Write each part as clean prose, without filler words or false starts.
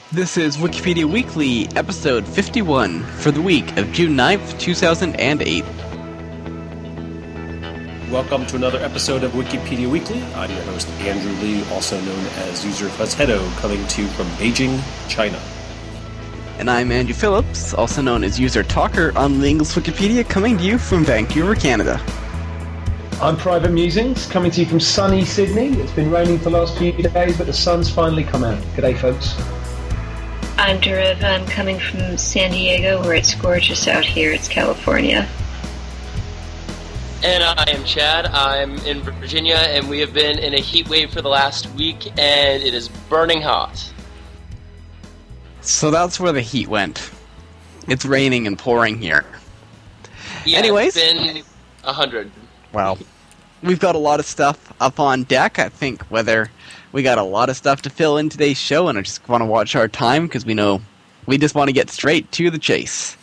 This is Wikipedia Weekly, episode 51, for the week of June 9th, 2008. Welcome to another episode of Wikipedia Weekly. I'm your host, Andrew Lee, also known as User Fuzzheado, coming to you from Beijing, China. And I'm Andrew Phillips, also known as User Talker on the English Wikipedia, coming to you from Vancouver, Canada. I'm Private Musings, coming to you from sunny Sydney. It's been raining for the last few days, but the sun's finally come out. G'day, folks. I'm Deriv. I'm coming from San Diego, where it's gorgeous out here. It's California. And I am Chad. I'm in Virginia, and we have been in a heat wave for the last week, and it is burning hot. So that's where the heat went. It's raining and pouring here. Yeah, Anyways. It's been 100. Well, we've got a lot of stuff up on deck. I think we got a lot of stuff to fill in today's show, and I just want to watch our time because we know we just want to get straight to the chase.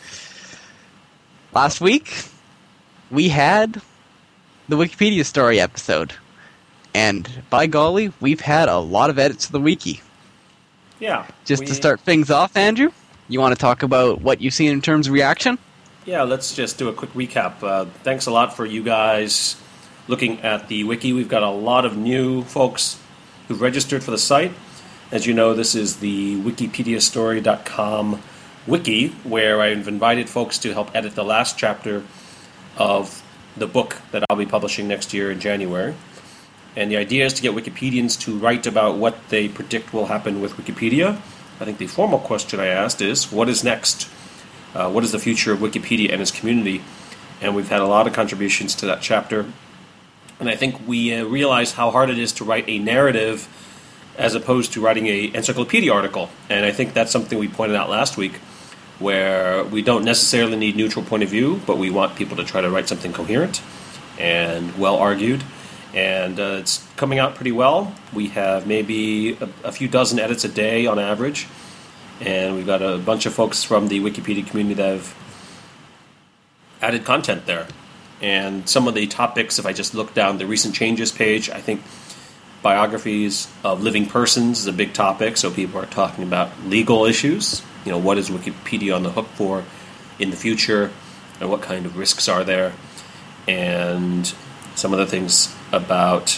Last week, we had the Wikipedia story episode, and by golly, we've had a lot of edits to the wiki. Yeah. To start things off, Andrew, you want to talk about what you've seen in terms of reaction? Yeah, let's just do a quick recap. Thanks a lot for you guys looking at the wiki. We've got a lot of new folks who've registered for the site. As you know, this is the wikipediastory.com wiki, where I've invited folks to help edit the last chapter of the book that I'll be publishing next year in January. And the idea is to get Wikipedians to write about what they predict will happen with Wikipedia. I think the formal question I asked is, what is next? What is the future of Wikipedia and its community? And we've had a lot of contributions to that chapter. And I think we realize how hard it is to write a narrative as opposed to writing an encyclopedia article. And I think that's something we pointed out last week, where we don't necessarily need neutral point of view, but we want people to try to write something coherent and well-argued. And it's coming out pretty well. We have maybe a few dozen edits a day on average. And we've got a bunch of folks from the Wikipedia community that have added content there. And some of the topics, if I just look down the recent changes page, I think biographies of living persons is a big topic. So people are talking about legal issues. You know, what is Wikipedia on the hook for in the future, and what kind of risks are there? And some other things about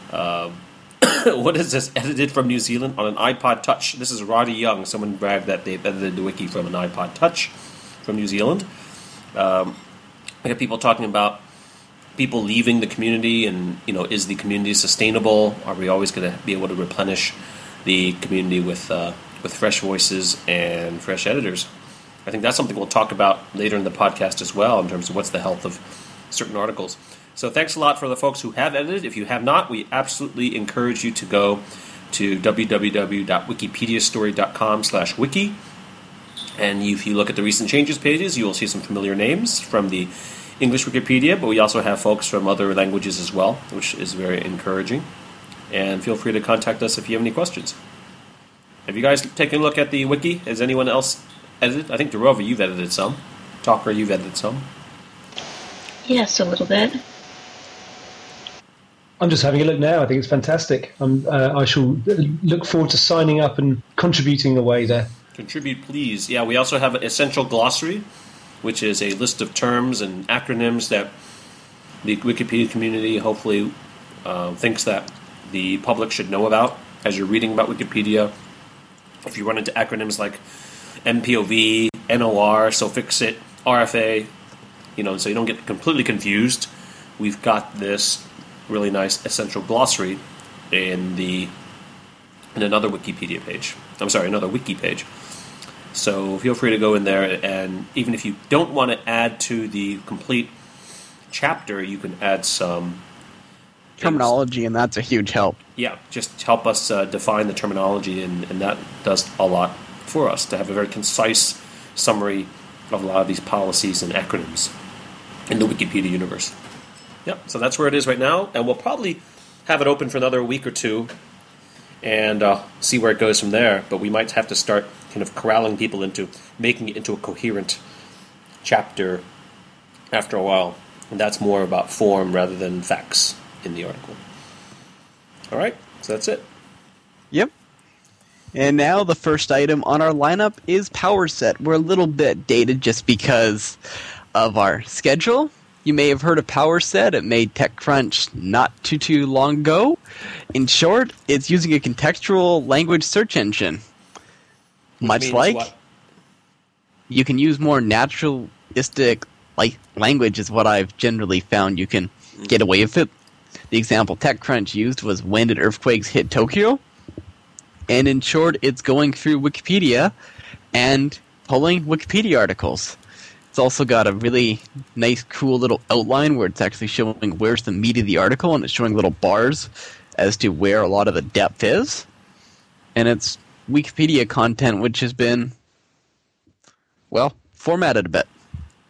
what is this, edited from New Zealand on an iPod Touch. This is Roddy Young. Someone bragged that they've edited the wiki from an iPod Touch from New Zealand. We have people talking about people leaving the community, and is the community sustainable? Are we always going to be able to replenish the community with fresh voices and fresh editors? I think that's something we'll talk about later in the podcast as well, in terms of what's the health of certain articles. So thanks a lot for the folks who have edited. If you have not, we absolutely encourage you to go to www.wikipediastory.com/wiki. And if you look at the recent changes pages, you will see some familiar names from the English Wikipedia, but we also have folks from other languages as well, which is very encouraging. And feel free to contact us if you have any questions. Have you guys taken a look at the wiki? Has anyone else edited? I think, Derova, you've edited some. Talker, you've edited some. Yes, a little bit. I'm just having a look now. I think it's fantastic. I shall look forward to signing up and contributing away there. Contribute, please. Yeah, we also have an essential glossary, which is a list of terms and acronyms that the Wikipedia community hopefully thinks that the public should know about as you're reading about Wikipedia. If you run into acronyms like MPOV, NOR, SOFIXIT, RFA, so you don't get completely confused, we've got this really nice essential glossary in another Wikipedia page. Another wiki page. So feel free to go in there, and even if you don't want to add to the complete chapter, you can add some terminology, and that's a huge help. Yeah, just help us define the terminology, and that does a lot for us to have a very concise summary of a lot of these policies and acronyms in the Wikipedia universe. Yep, so that's where it is right now, and we'll probably have it open for another week or two and see where it goes from there. But we might have to start kind of corralling people into making it into a coherent chapter after a while, and that's more about form rather than facts in the article. All right, so that's it. Yep. And now the first item on our lineup is Power Set. We're a little bit dated just because of our schedule. You may have heard of Power Set. It made TechCrunch not too long ago. In short, it's using a contextual language search engine. Much like what? You can use more naturalistic language is what I've generally found you can get away with it. The example TechCrunch used was when did earthquakes hit Tokyo? And in short, it's going through Wikipedia and pulling Wikipedia articles. It's also got a really nice, cool little outline where it's actually showing where's the meat of the article, and it's showing little bars as to where a lot of the depth is. And it's Wikipedia content which has been, well, formatted a bit.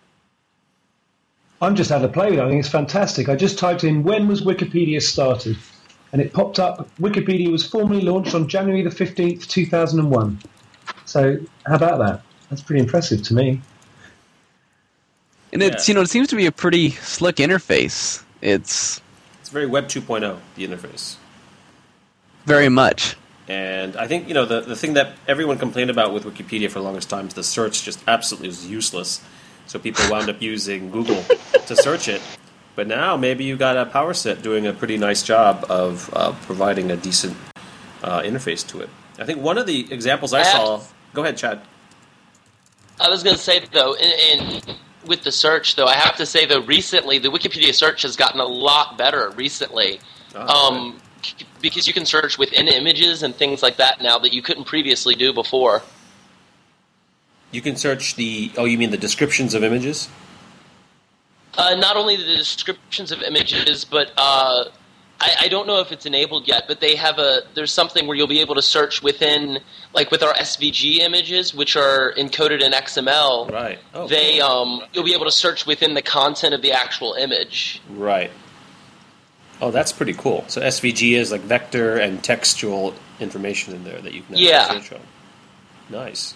I'm just had a play with it. I think it's fantastic. I just typed in when was Wikipedia started, and it popped up. Wikipedia was formally launched on January the 15th, 2001. So how about that? That's pretty impressive to me. And it's it seems to be a pretty slick interface. It's very Web 2.0, the interface. Very much. And I think, the thing that everyone complained about with Wikipedia for the longest time is the search just absolutely was useless. So people wound up using Google to search it. But now maybe you got a Power Set doing a pretty nice job of providing a decent interface to it. I think one of the examples I saw... Go ahead, Chad. I was going to say, though, with the search, though, I have to say, though, recently, the Wikipedia search has gotten a lot better recently. Because you can search within images and things like that now that you couldn't previously do before. You can search you mean the descriptions of images? Not only the descriptions of images, but I don't know if it's enabled yet, but there's something where you'll be able to search within, like with our SVG images, which are encoded in XML. Right. Oh, cool. You'll be able to search within the content of the actual image. Right. Oh, that's pretty cool. So SVG is like vector and textual information in there that you can search on. Nice.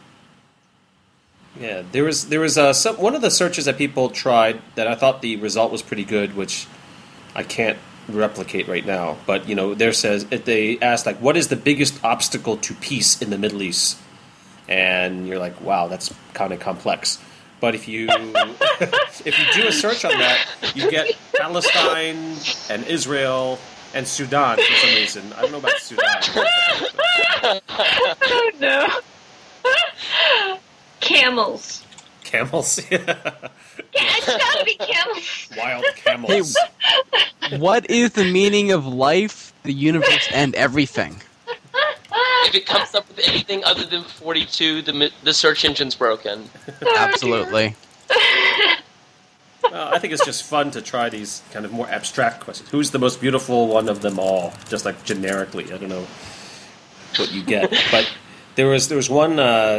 Yeah, there was one of the searches that people tried that I thought the result was pretty good, which I can't replicate right now. But they asked like, what is the biggest obstacle to peace in the Middle East? And you're like, wow, that's kind of complex. But if you do a search on that, you get Palestine and Israel and Sudan for some reason. I don't know about Sudan. Oh no. Camels. Camels? Yeah, it's gotta be camels. Wild camels. Hey, what is the meaning of life, the universe, and everything? If it comes up with anything other than 42, the search engine's broken. Absolutely. Well, I think it's just fun to try these kind of more abstract questions. Who's the most beautiful one of them all? Just like generically. I don't know what you get. But there was one...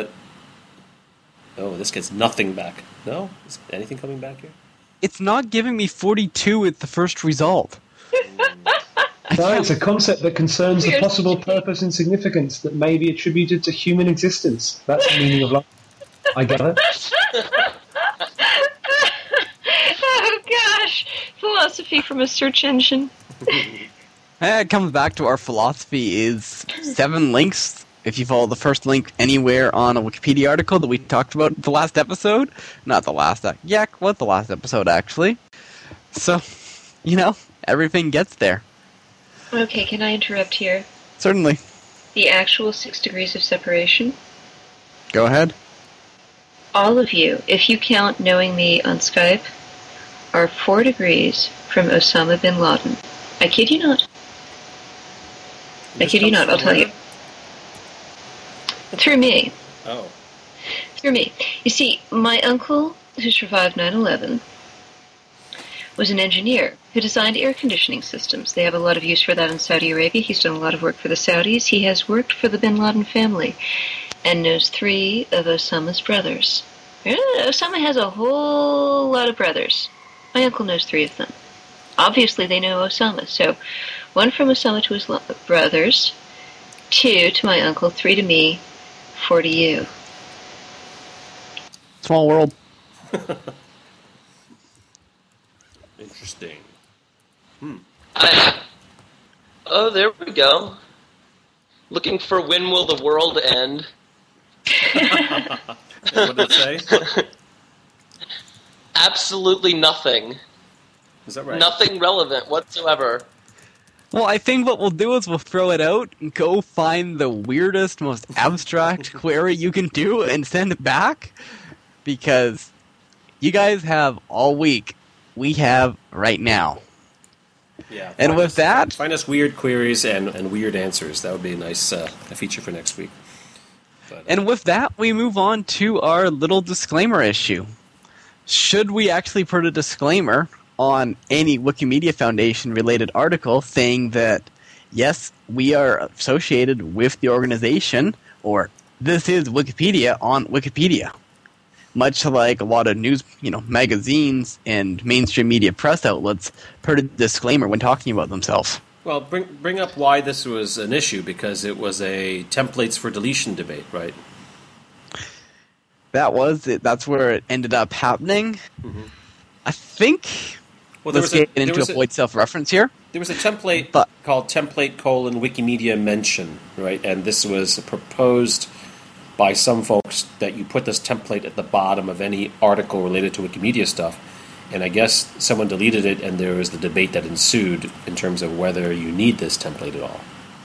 this gets nothing back. No? Is anything coming back here? It's not giving me 42 at the first result. No, it's a concept that concerns the possible purpose and significance that may be attributed to human existence. That's the meaning of life. I get it. Oh gosh, philosophy from a search engine. It comes back to our philosophy is 7 links. If you follow the first link anywhere on a Wikipedia article that we talked about the last episode. Not the last, the last episode actually. So, everything gets there. Okay, can I interrupt here? Certainly. The actual 6 degrees of separation. Go ahead. All of you, if you count knowing me on Skype, are 4 degrees from Osama bin Laden. I kid you not. I kid you not, I'll tell you. Through me. Oh. Through me. You see, my uncle, who survived 9/11, was an engineer who designed air conditioning systems. They have a lot of use for that in Saudi Arabia. He's done a lot of work for the Saudis. He has worked for the bin Laden family and knows 3 of Osama's brothers. Osama has a whole lot of brothers. My uncle knows 3 of them. Obviously, they know Osama. So, 1 from Osama to his brothers, 2 to my uncle, 3 to me, 4 to you. Small world. Interesting. Oh, there we go. Looking for when will the world end? What did it say? Absolutely nothing. Is that right? Nothing relevant whatsoever. Well, I think what we'll do is we'll throw it out and go find the weirdest, most abstract query you can do and send it back. Because you guys have all week. We have right now. Yeah. And with that... Find us weird queries and weird answers. That would be a nice a feature for next week. But, And with that, we move on to our little disclaimer issue. Should we actually put a disclaimer on any Wikimedia Foundation related article saying that, yes, we are associated with the organization, or this is Wikipedia on Wikipedia? Much like a lot of news, magazines and mainstream media press outlets put a disclaimer when talking about themselves. well, bring up why this was an issue, because it was a templates for deletion debate, right? That was it. That's where it ended up happening. Mm-hmm. I think... Well, Let's get into avoid self-reference here. There was a template But- called template : Wikimedia mention, right? And this was proposed by some folks that you put this template at the bottom of any article related to Wikimedia stuff. And I guess someone deleted it, and there was the debate that ensued in terms of whether you need this template at all.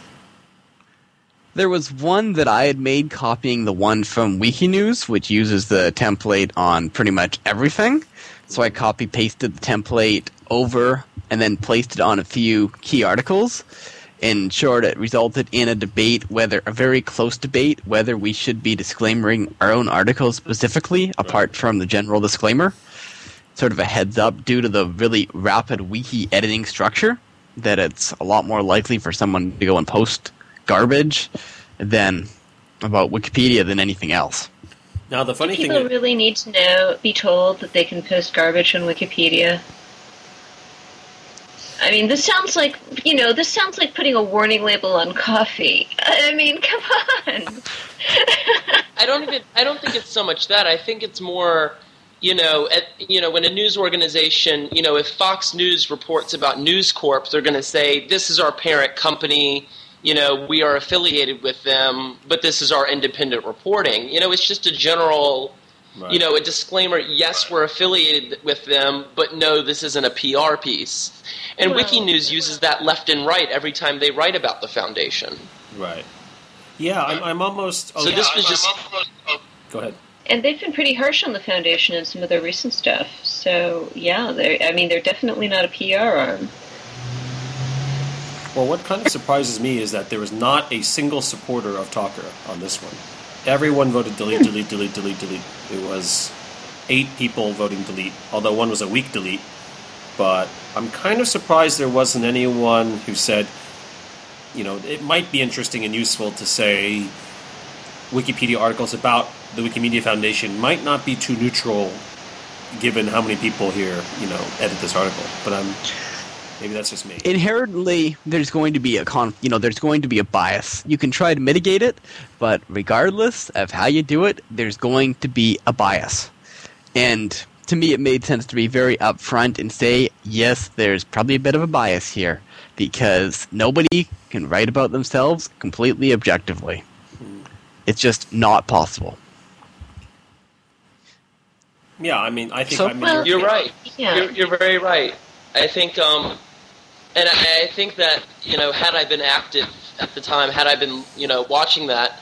There was one that I had made copying the one from Wikinews, which uses the template on pretty much everything. So I copy-pasted the template over and then placed it on a few key articles. In short, it resulted in a debate, a very close debate, whether we should be disclaimering our own articles specifically, apart from the general disclaimer. Sort of a heads up due to the really rapid wiki editing structure, that it's a lot more likely for someone to go and post garbage than about Wikipedia than anything else. Now, the funny thing People is, really need to be told that they can post garbage on Wikipedia. I mean, this sounds like putting a warning label on coffee. I mean, come on. I don't think it's so much that. I think it's more, when a news organization, if Fox News reports about News Corp, they're going to say, this is our parent company, we are affiliated with them, but this is our independent reporting. It's just a general, right. a disclaimer, yes, we're affiliated with them, but no, this isn't a PR piece. And Well, Wikinews uses that left and right every time they write about the foundation. Right. Yeah, I'm almost... So this was just... Go ahead. And they've been pretty harsh on the foundation in some of their recent stuff. So, yeah, they're definitely not a PR arm. Well, what kind of surprises me is that there was not a single supporter of Talker on this one. Everyone voted delete, delete, delete, delete, delete. It was 8 people voting delete, although one was a weak delete. But I'm kind of surprised there wasn't anyone who said, it might be interesting and useful to say Wikipedia articles about the Wikimedia Foundation might not be too neutral given how many people here, edit this article. But maybe that's just me. Inherently, there's going to be there's going to be a bias. You can try to mitigate it, but regardless of how you do it, there's going to be a bias. And to me, it made sense to be very upfront and say, yes, there's probably a bit of a bias here, because nobody can write about themselves completely objectively. It's just not possible. Yeah, I mean, I think... So- Well, You're right. Yeah. You're very right. I think, and I think that, had I been active at the time, had I been, watching that,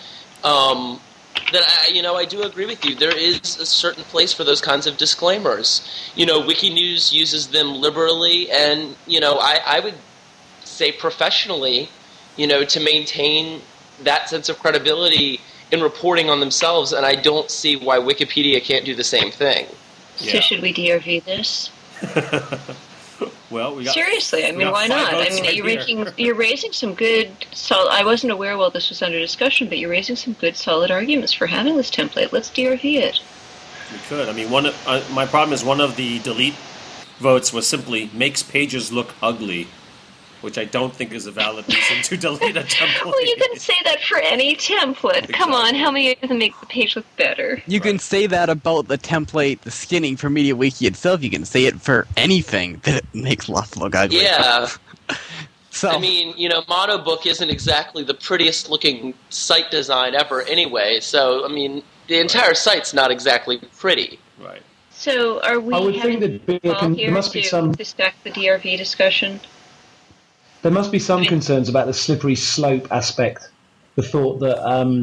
I do agree with you. There is a certain place for those kinds of disclaimers. Wikinews uses them liberally, and, I would say professionally, to maintain that sense of credibility in reporting on themselves, and I don't see why Wikipedia can't do the same thing. Yeah. So should we DRV this? Well, we got... Seriously, I we mean, got why 5 not? I votes mean, right here. you're raising some good. I wasn't aware while this was under discussion, but you're raising some good, solid arguments for having this template. Let's DRV it. We could. I mean, my problem is one of the delete votes was simply makes pages look ugly, which I don't think is a valid reason to delete a template. Well, you can say that for any template. Come on, how many of them make the page look better? You can say that about the template, the skinning for MediaWiki itself. You can say it for anything that it makes stuff look ugly. Yeah. So, I mean, Monobook isn't exactly the prettiest looking site design ever anyway, so, I mean, the entire site's not exactly pretty. Right. So are we I would having think that a call there here must be to some distract the DRV discussion? there must be some concerns about the slippery slope aspect. The thought that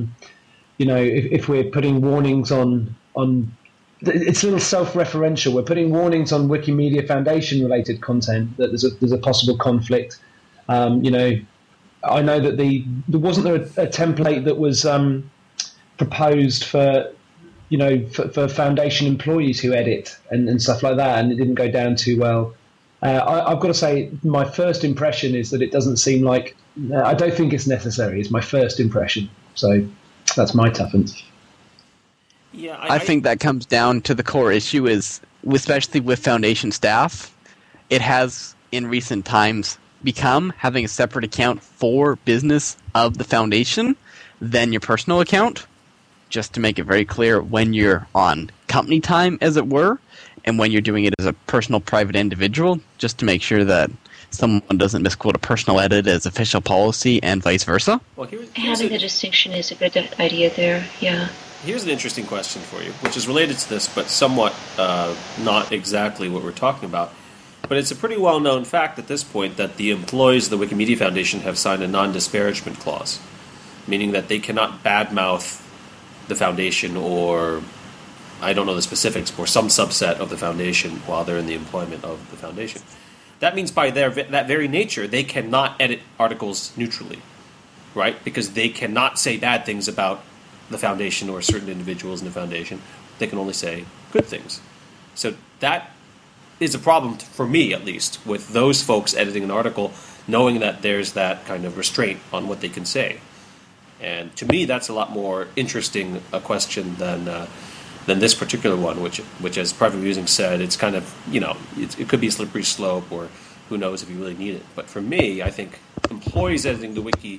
if we're putting warnings on it's a little self-referential. We're putting warnings on Wikimedia Foundation related content that there's a possible conflict. I know that wasn't there a template that was proposed for Foundation employees who edit and stuff like that, and it didn't go down too well. I've got to say, my first impression is that it doesn't seem like. I don't think it's necessary. It's my first impression, so that's my tuppence. Yeah, I think that comes down to the core issue is, especially with Foundation staff, it has in recent times become having a separate account for business of the Foundation than your personal account, just to make it very clear when you're on company time, as it were, and when you're doing it as a personal private individual, just to make sure that someone doesn't misquote a personal edit as official policy and vice versa. Well, Having the distinction is a good idea there, yeah. Here's an interesting question for you, which is related to this, but somewhat not exactly what we're talking about. But it's a pretty well-known fact at this point that the employees of the Wikimedia Foundation have signed a non-disparagement clause, meaning that they cannot badmouth the Foundation or, I don't know the specifics, or some subset of the Foundation while they're in the employment of the Foundation. That means by that very nature, they cannot edit articles neutrally, right? Because they cannot say bad things about the Foundation or certain individuals in the Foundation. They can only say good things. So that is a problem for me, at least, with those folks editing an article, knowing that there's that kind of restraint on what they can say. And to me, that's a lot more interesting a question than this particular one, which as Private Musing said, it's kind of, it could be a slippery slope, or who knows if you really need it. But for me, I think employees editing the wiki,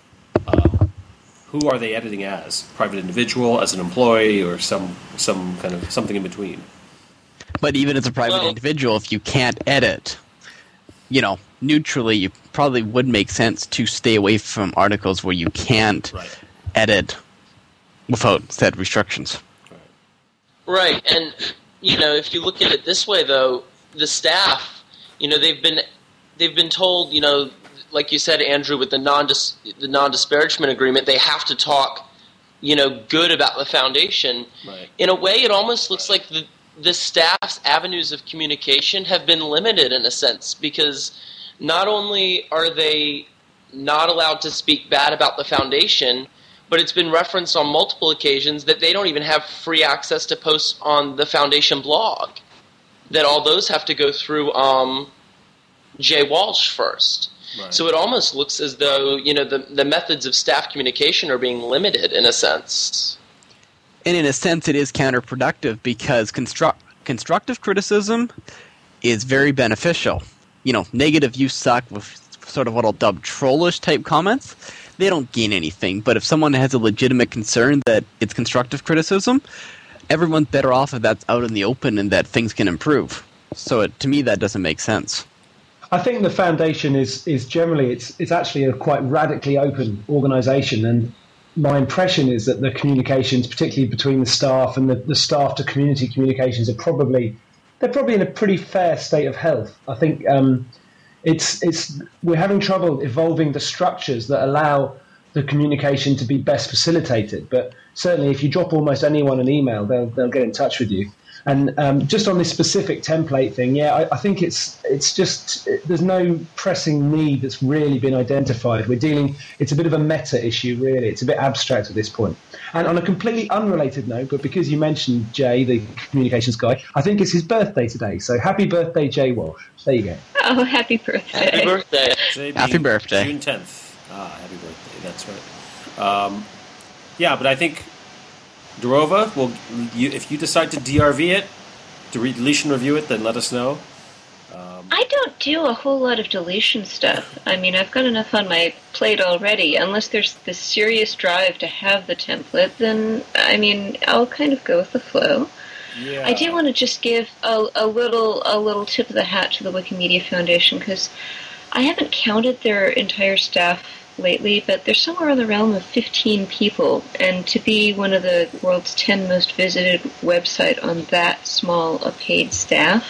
who are they editing as? Private individual, as an employee, or some kind of something in between? But even as a private individual, if you can't edit, neutrally, it probably would make sense to stay away from articles where you can't edit without said restrictions. Right, and, if you look at it this way, though, the staff, they've been told, like you said, Andrew, with the non-disparagement agreement, they have to talk, good about the Foundation. Right. In a way, it almost looks like the staff's avenues of communication have been limited in a sense, because not only are they not allowed to speak bad about the Foundation, but it's been referenced on multiple occasions that they don't even have free access to posts on the Foundation blog, that all those have to go through Jay Walsh first. Right. So it almost looks as though, the methods of staff communication are being limited in a sense. And in a sense, it is counterproductive because constructive criticism is very beneficial. Negative "you suck" with sort of what I'll dub trollish type comments, they don't gain anything. But if someone has a legitimate concern that it's constructive criticism, everyone's better off if that's out in the open and that things can improve. So to me, that doesn't make sense. I think the Foundation is generally, it's actually a quite radically open organisation, and my impression is that the communications, particularly between the staff and the staff to community communications, they're probably in a pretty fair state of health. I think we're having trouble evolving the structures that allow the communication to be best facilitated. But certainly, if you drop almost anyone an email, they'll get in touch with you. And just on this specific template thing, I think it's just there's no pressing need that's really been identified. It's a bit of a meta issue, really. It's a bit abstract at this point. And on a completely unrelated note, but because you mentioned Jay, the communications guy, I think it's his birthday today. So happy birthday, Jay Walsh. There you go. Oh, happy birthday. Happy birthday. Happy birthday. June 10th. Happy birthday. That's right. But I think Darova, if you decide to DRV it, to deletion review it, then let us know. I don't do a whole lot of deletion stuff. I mean, I've got enough on my plate already. Unless there's this serious drive to have the template, then, I'll kind of go with the flow. Yeah. I do want to just give a little tip of the hat to the Wikimedia Foundation, because I haven't counted their entire staff lately, but they're somewhere in the realm of 15 people, and to be one of the world's 10 most visited website on that small a paid staff.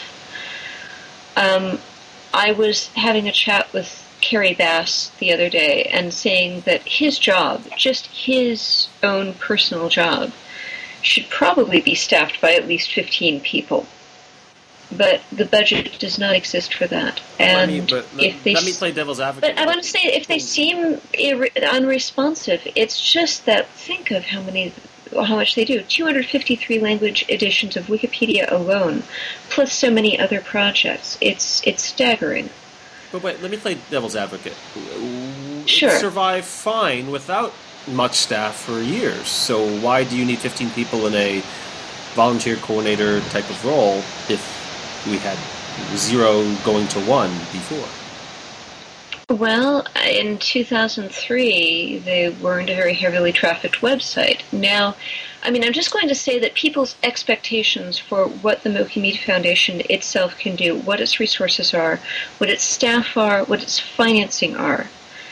I was having a chat with Kerry Bass the other day and saying that his job, just his own personal job, should probably be staffed by at least 15 people. But the budget does not exist for that. And let me play devil's advocate. But I want to say, if they seem unresponsive, it's just that think of how much they do. 253 language editions of Wikipedia alone, plus so many other projects. It's staggering. But wait, let me play devil's advocate. Sure. It survived fine without much staff for years. So why do you need 15 people in a volunteer coordinator type of role if we had 0 going to 1 before? Well, in 2003, they weren't a very heavily trafficked website. Now, I mean, I'm just going to say that people's expectations for what the Wikimedia Foundation itself can do, what its resources are, what its staff are, what its financing are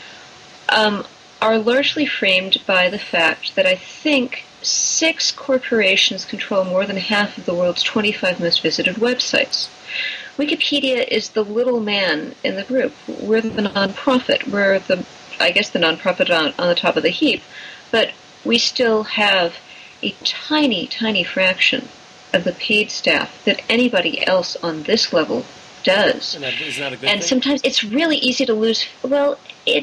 largely framed by the fact that I think 6 corporations control more than half of the world's 25 most visited websites. Wikipedia is the little man in the group. We're the nonprofit. We're the nonprofit on the top of the heap. But we still have a tiny, tiny fraction of the paid staff that anybody else on this level does. Isn't that a good and thing? Sometimes it's really easy to lose. Well,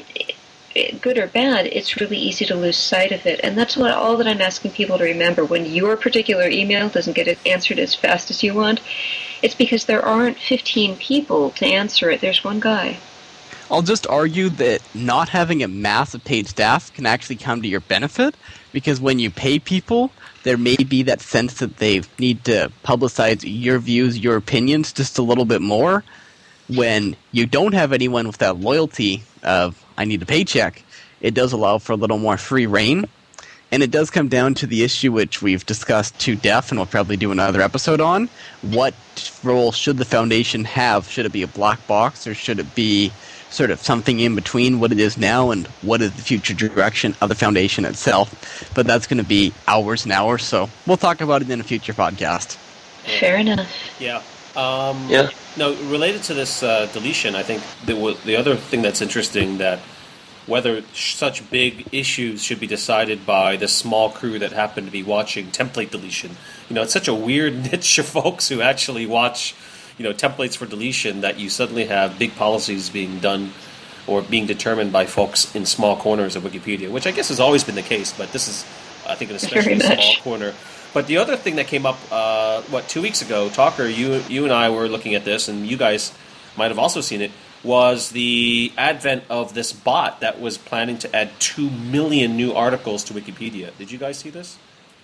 good or bad, it's really easy to lose sight of it. And that's all that I'm asking people to remember. When your particular email doesn't get answered as fast as you want, it's because there aren't 15 people to answer it. There's one guy. I'll just argue that not having a massive paid staff can actually come to your benefit, because when you pay people, there may be that sense that they need to publicize your views, your opinions just a little bit more. When you don't have anyone with that loyalty of, I need a paycheck, it does allow for a little more free reign. And it does come down to the issue which we've discussed to death, and we'll probably do another episode on. What role should the foundation have? Should it be a black box, or should it be sort of something in between what it is now and what is the future direction of the foundation itself? But that's going to be hours and hours, so we'll talk about it in a future podcast. Fair enough. Yeah. Yeah. No, related to this deletion, I think the other thing that's interesting, that whether such big issues should be decided by the small crew that happen to be watching template deletion. You know, it's such a weird niche of folks who actually watch, templates for deletion, that you suddenly have big policies being done or being determined by folks in small corners of Wikipedia, which I guess has always been the case, but this is, I think, an especially small corner. But the other thing that came up, 2 weeks ago, Talker, you and I were looking at this, and you guys might have also seen it, was the advent of this bot that was planning to add 2 million new articles to Wikipedia. Did you guys see this?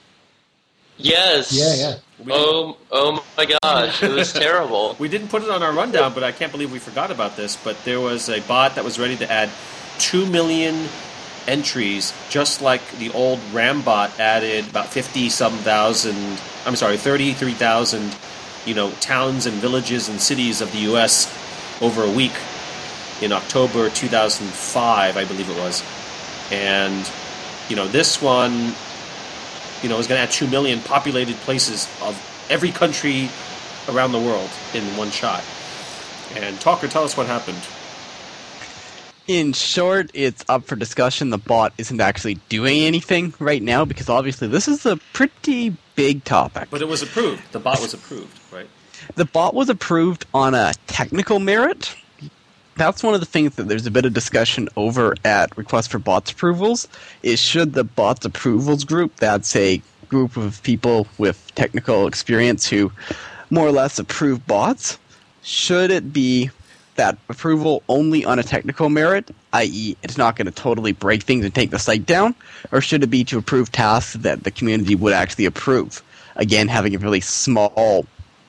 Yes. Yeah. Oh my gosh, it was terrible. We didn't put it on our rundown, but I can't believe we forgot about this. But there was a bot that was ready to add 2 million entries, just like the old Rambot added about 33,000, towns and villages and cities of the U.S. over a week in October 2005, I believe it was. And, this one, is going to add 2 million populated places of every country around the world in one shot. And Talker, tell us what happened. In short, it's up for discussion. The bot isn't actually doing anything right now because obviously this is a pretty big topic. But it was approved. The bot was approved, right? The bot was approved on a technical merit. That's one of the things that there's a bit of discussion over at Request for Bots Approvals, is should the Bots Approvals group, that's a group of people with technical experience who more or less approve bots, should it be that approval only on a technical merit, i.e. it's not going to totally break things and take the site down, or should it be to approve tasks that the community would actually approve? Again, having a really small,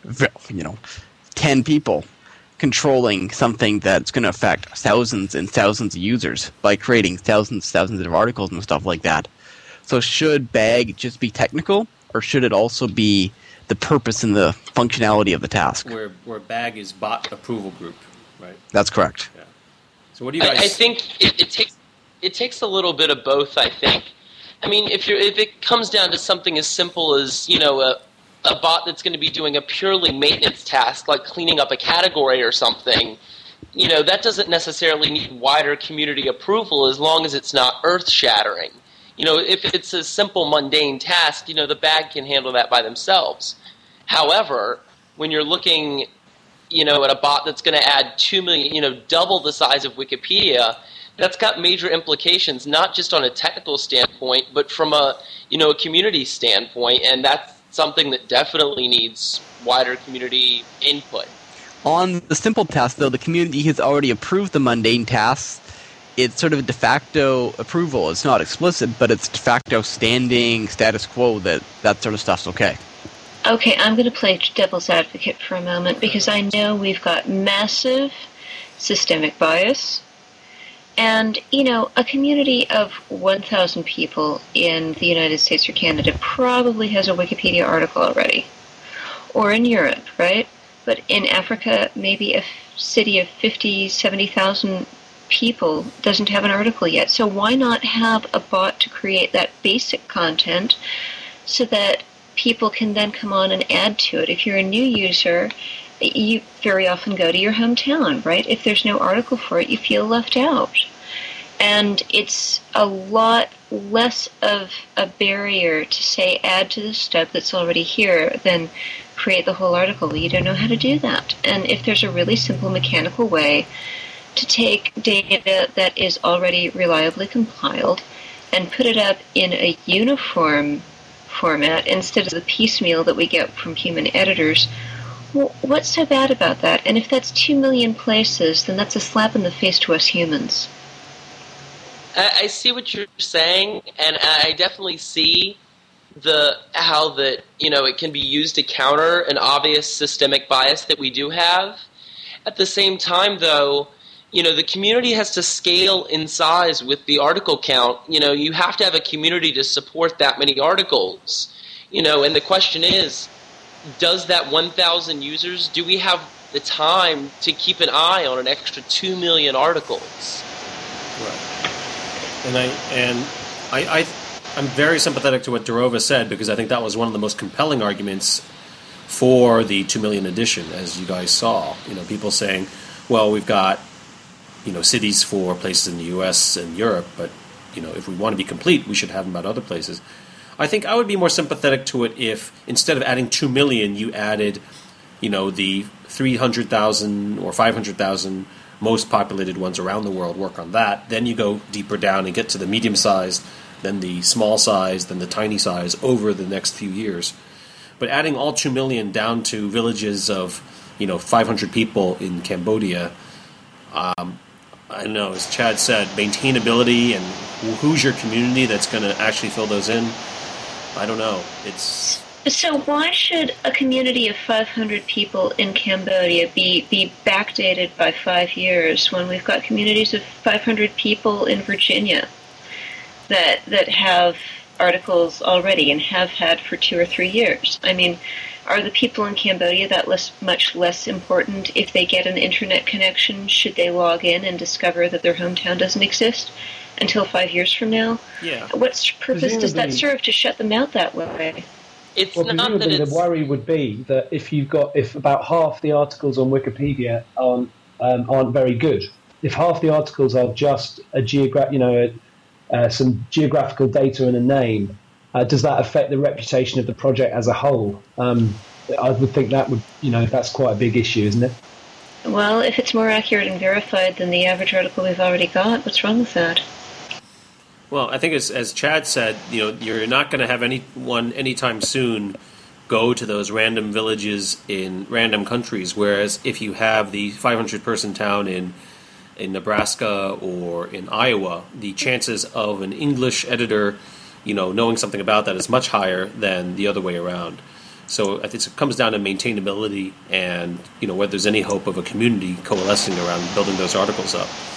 10 people controlling something that's going to affect thousands and thousands of users by creating thousands of articles and stuff like that. So should BAG just be technical, or should it also be the purpose and the functionality of the task? Where BAG is Bot Approval Group, right? That's correct. Yeah. So what do you guys? I think it takes a little bit of both. I think. I mean, if it comes down to something as simple as a bot that's going to be doing a purely maintenance task like cleaning up a category or something, that doesn't necessarily need wider community approval as long as it's not earth-shattering. If it's a simple mundane task, the bag can handle that by themselves. However, when you're looking at a bot that's going to add 2 million, double the size of Wikipedia, that's got major implications, not just on a technical standpoint, but from a community standpoint, and that's something that definitely needs wider community input. On the simple task, though, the community has already approved the mundane tasks. It's sort of a de facto approval. It's not explicit, but it's de facto standing status quo that sort of stuff's okay. Okay, I'm going to play devil's advocate for a moment because I know we've got massive systemic bias. And, a community of 1,000 people in the United States or Canada probably has a Wikipedia article already. Or in Europe, right? But in Africa, maybe a city of 50, 70,000 people doesn't have an article yet. So why not have a bot to create that basic content so that people can then come on and add to it? If you're a new user, you very often go to your hometown, right? If there's no article for it, you feel left out. And it's a lot less of a barrier to say add to the stub that's already here than create the whole article. You don't know how to do that. And if there's a really simple mechanical way to take data that is already reliably compiled and put it up in a uniform format instead of the piecemeal that we get from human editors, well, what's so bad about that? And if that's 2 million places, then that's a slap in the face to us humans. I see what you're saying, and I definitely see how it can be used to counter an obvious systemic bias that we do have. At the same time, though, the community has to scale in size with the article count. You have to have a community to support that many articles. And the question is, does that 1,000 users, do we have the time to keep an eye on an extra 2 million articles? Right. And I'm very sympathetic to what Derova said because I think that was one of the most compelling arguments for the 2 million edition, as you guys saw. People saying, well, we've got cities for places in the U.S. and Europe, but if we want to be complete, we should have them at other places. I think I would be more sympathetic to it if instead of adding 2 million, you added, the 300,000 or 500,000 most populated ones around the world, work on that. Then you go deeper down and get to the medium size, then the small size, then the tiny size over the next few years. But adding all 2 million down to villages of 500 people in Cambodia, I don't know, as Chad said, maintainability and who's your community that's going to actually fill those in, I don't know. So why should a community of 500 people in Cambodia be backdated by 5 years when we've got communities of 500 people in Virginia that have articles already and have had for 2 or 3 years? I mean, are the people in Cambodia that much less important if they get an internet connection? Should they log in and discover that their hometown doesn't exist until 5 years from now? Yeah. What purpose does that serve to shut them out that way? It's well, not that the worry would be that if about half the articles on Wikipedia aren't very good, if half the articles are just some geographical data and a name, does that affect the reputation of the project as a whole? I would think that would, that's quite a big issue, isn't it? Well, if it's more accurate and verified than the average article we've already got, what's wrong with that? Well, I think as Chad said, you're not going to have anyone anytime soon go to those random villages in random countries, whereas if you have the 500-person town in Nebraska or in Iowa, the chances of an English editor, knowing something about that is much higher than the other way around. So I think it comes down to maintainability and, whether there's any hope of a community coalescing around building those articles up.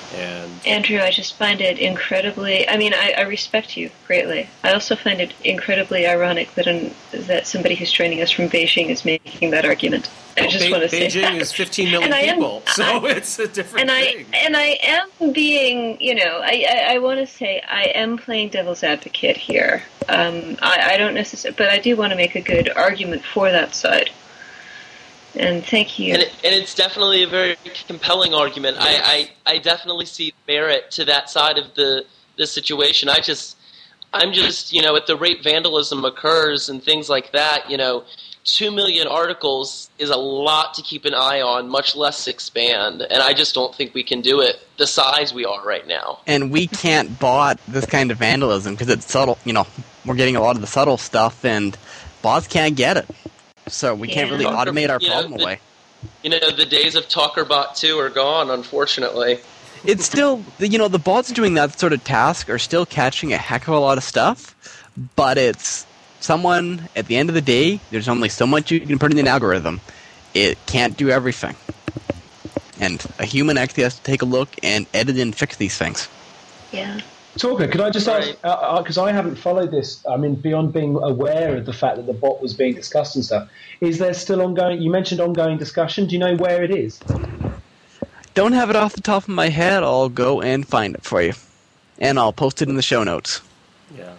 And Andrew, I just find it incredibly. I mean, I respect you greatly. I also find it incredibly ironic that somebody who's joining us from Beijing is making that argument. I just want to say Beijing is 15 million people, so it's a different thing. And I am being, I want to say I am playing devil's advocate here. I don't necessarily, but I do want to make a good argument for that side. And thank you. And it's definitely a very compelling argument. I definitely see merit to that side of the situation. I'm just, at the rate vandalism occurs and things like that, 2 million articles is a lot to keep an eye on, much less expand. And I just don't think we can do it the size we are right now. And we can't bot this kind of vandalism because it's subtle. We're getting a lot of the subtle stuff, and bots can't get it. So we can't really automate our problem away. The days of TalkerBot 2 are gone, unfortunately. It's still, the bots doing that sort of task are still catching a heck of a lot of stuff, but it's someone, at the end of the day, there's only so much you can put in an algorithm. It can't do everything. And a human actually has to take a look and edit and fix these things. Yeah. Talker, could I just ask, because I haven't followed this, beyond being aware of the fact that the bot was being discussed and stuff, is there still ongoing, you mentioned ongoing discussion, do you know where it is? Don't have it off the top of my head, I'll go and find it for you. And I'll post it in the show notes. Yeah.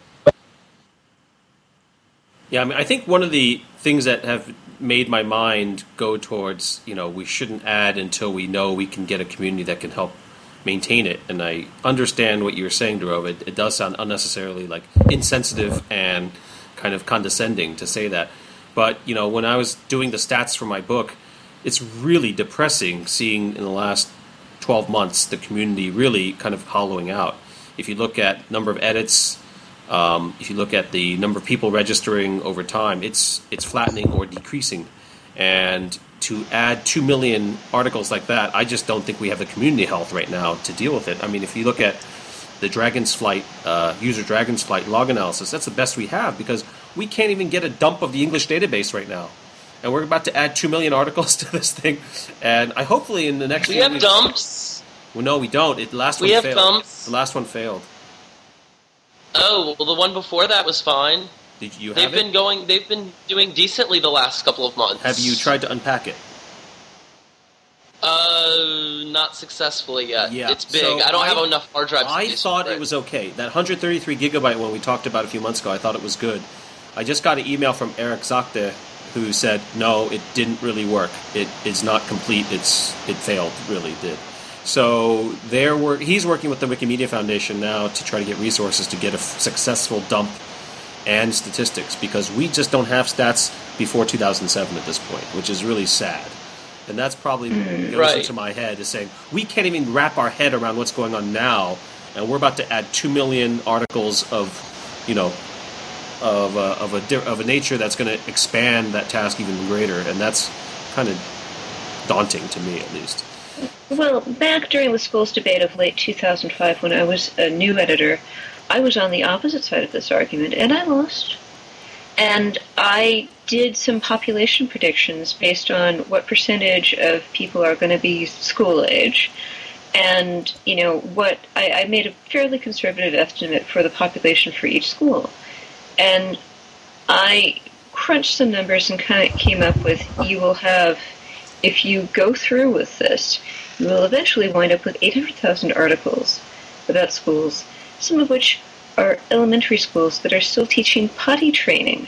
Yeah, I think one of the things that have made my mind go towards, we shouldn't add until we know we can get a community that can help maintain it. And I understand what you were saying, Dero. It does sound unnecessarily insensitive and kind of condescending to say that. But, when I was doing the stats for my book, it's really depressing seeing in the last 12 months the community really kind of hollowing out. If you look at number of edits, if you look at the number of people registering over time, it's flattening or decreasing. And to add 2 million articles like that, I just don't think we have the community health right now to deal with it. If you look at the Dragon's Flight, user Dragon's Flight log analysis, that's the best we have because we can't even get a dump of the English database right now. And we're about to add 2 million articles to this thing. And I hopefully in the next We have dumps? Well, no, we don't. The last one failed. Dumps? The last one failed. Oh, well, the one before that was fine. Did you They've been doing decently the last couple of months. Have you tried to unpack it? Not successfully yet. Yeah. It's big. So I don't have enough hard drives. I thought it was okay. That 133 gigabyte one we talked about a few months ago, I thought it was good. I just got an email from Eric Zachte who said, no, it didn't really work. It is not complete. It failed, really did. So he's working with the Wikimedia Foundation now to try to get resources to get a successful dump and statistics, because we just don't have stats before 2007 at this point, which is really sad. And that's probably what goes into my head, is saying we can't even wrap our head around what's going on now, and we're about to add 2 million articles of a nature that's going to expand that task even greater, and that's kind of daunting to me, at least. Well, back during the schools debate of late 2005, when I was a new editor, I was on the opposite side of this argument, and I lost. And I did some population predictions based on what percentage of people are going to be school age. And, what I made a fairly conservative estimate for the population for each school. And I crunched some numbers and kind of came up with, you will have, if you go through with this, you will eventually wind up with 800,000 articles about schools, some of which are elementary schools that are still teaching potty training.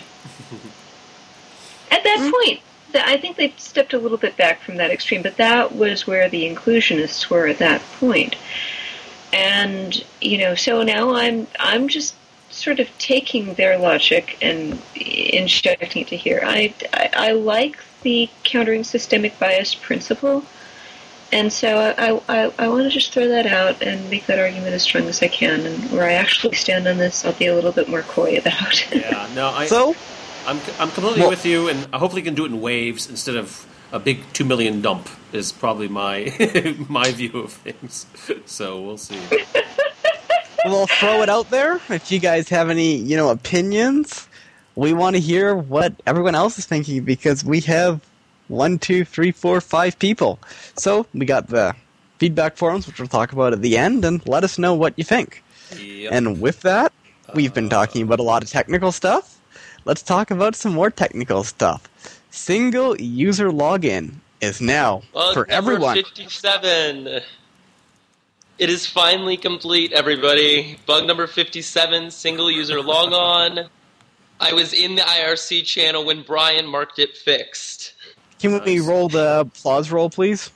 At that point, I think they've stepped a little bit back from that extreme, but that was where the inclusionists were at that point. And, so now I'm just sort of taking their logic and injecting it to here. I like the countering systemic bias principle, and so I want to just throw that out and make that argument as strong as I can, and where I actually stand on this, I'll be a little bit more coy about. Yeah, no, I'm completely with you, and I hopefully can do it in waves instead of a big 2 million dump is probably my my view of things. So we'll see. We'll throw it out there. If you guys have any, opinions, we want to hear what everyone else is thinking, because we have 1, 2, 3, 4, 5 people. So we got the feedback forums, which we'll talk about at the end, and let us know what you think. Yep. And with that, we've been talking about a lot of technical stuff. Let's talk about some more technical stuff. Single user login is now for everyone. 57. It is finally complete, everybody. Bug number 57, single user log on. I was in the IRC channel when Brian marked it fixed. Can we roll the applause roll, please?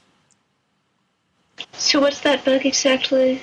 So what's that bug exactly?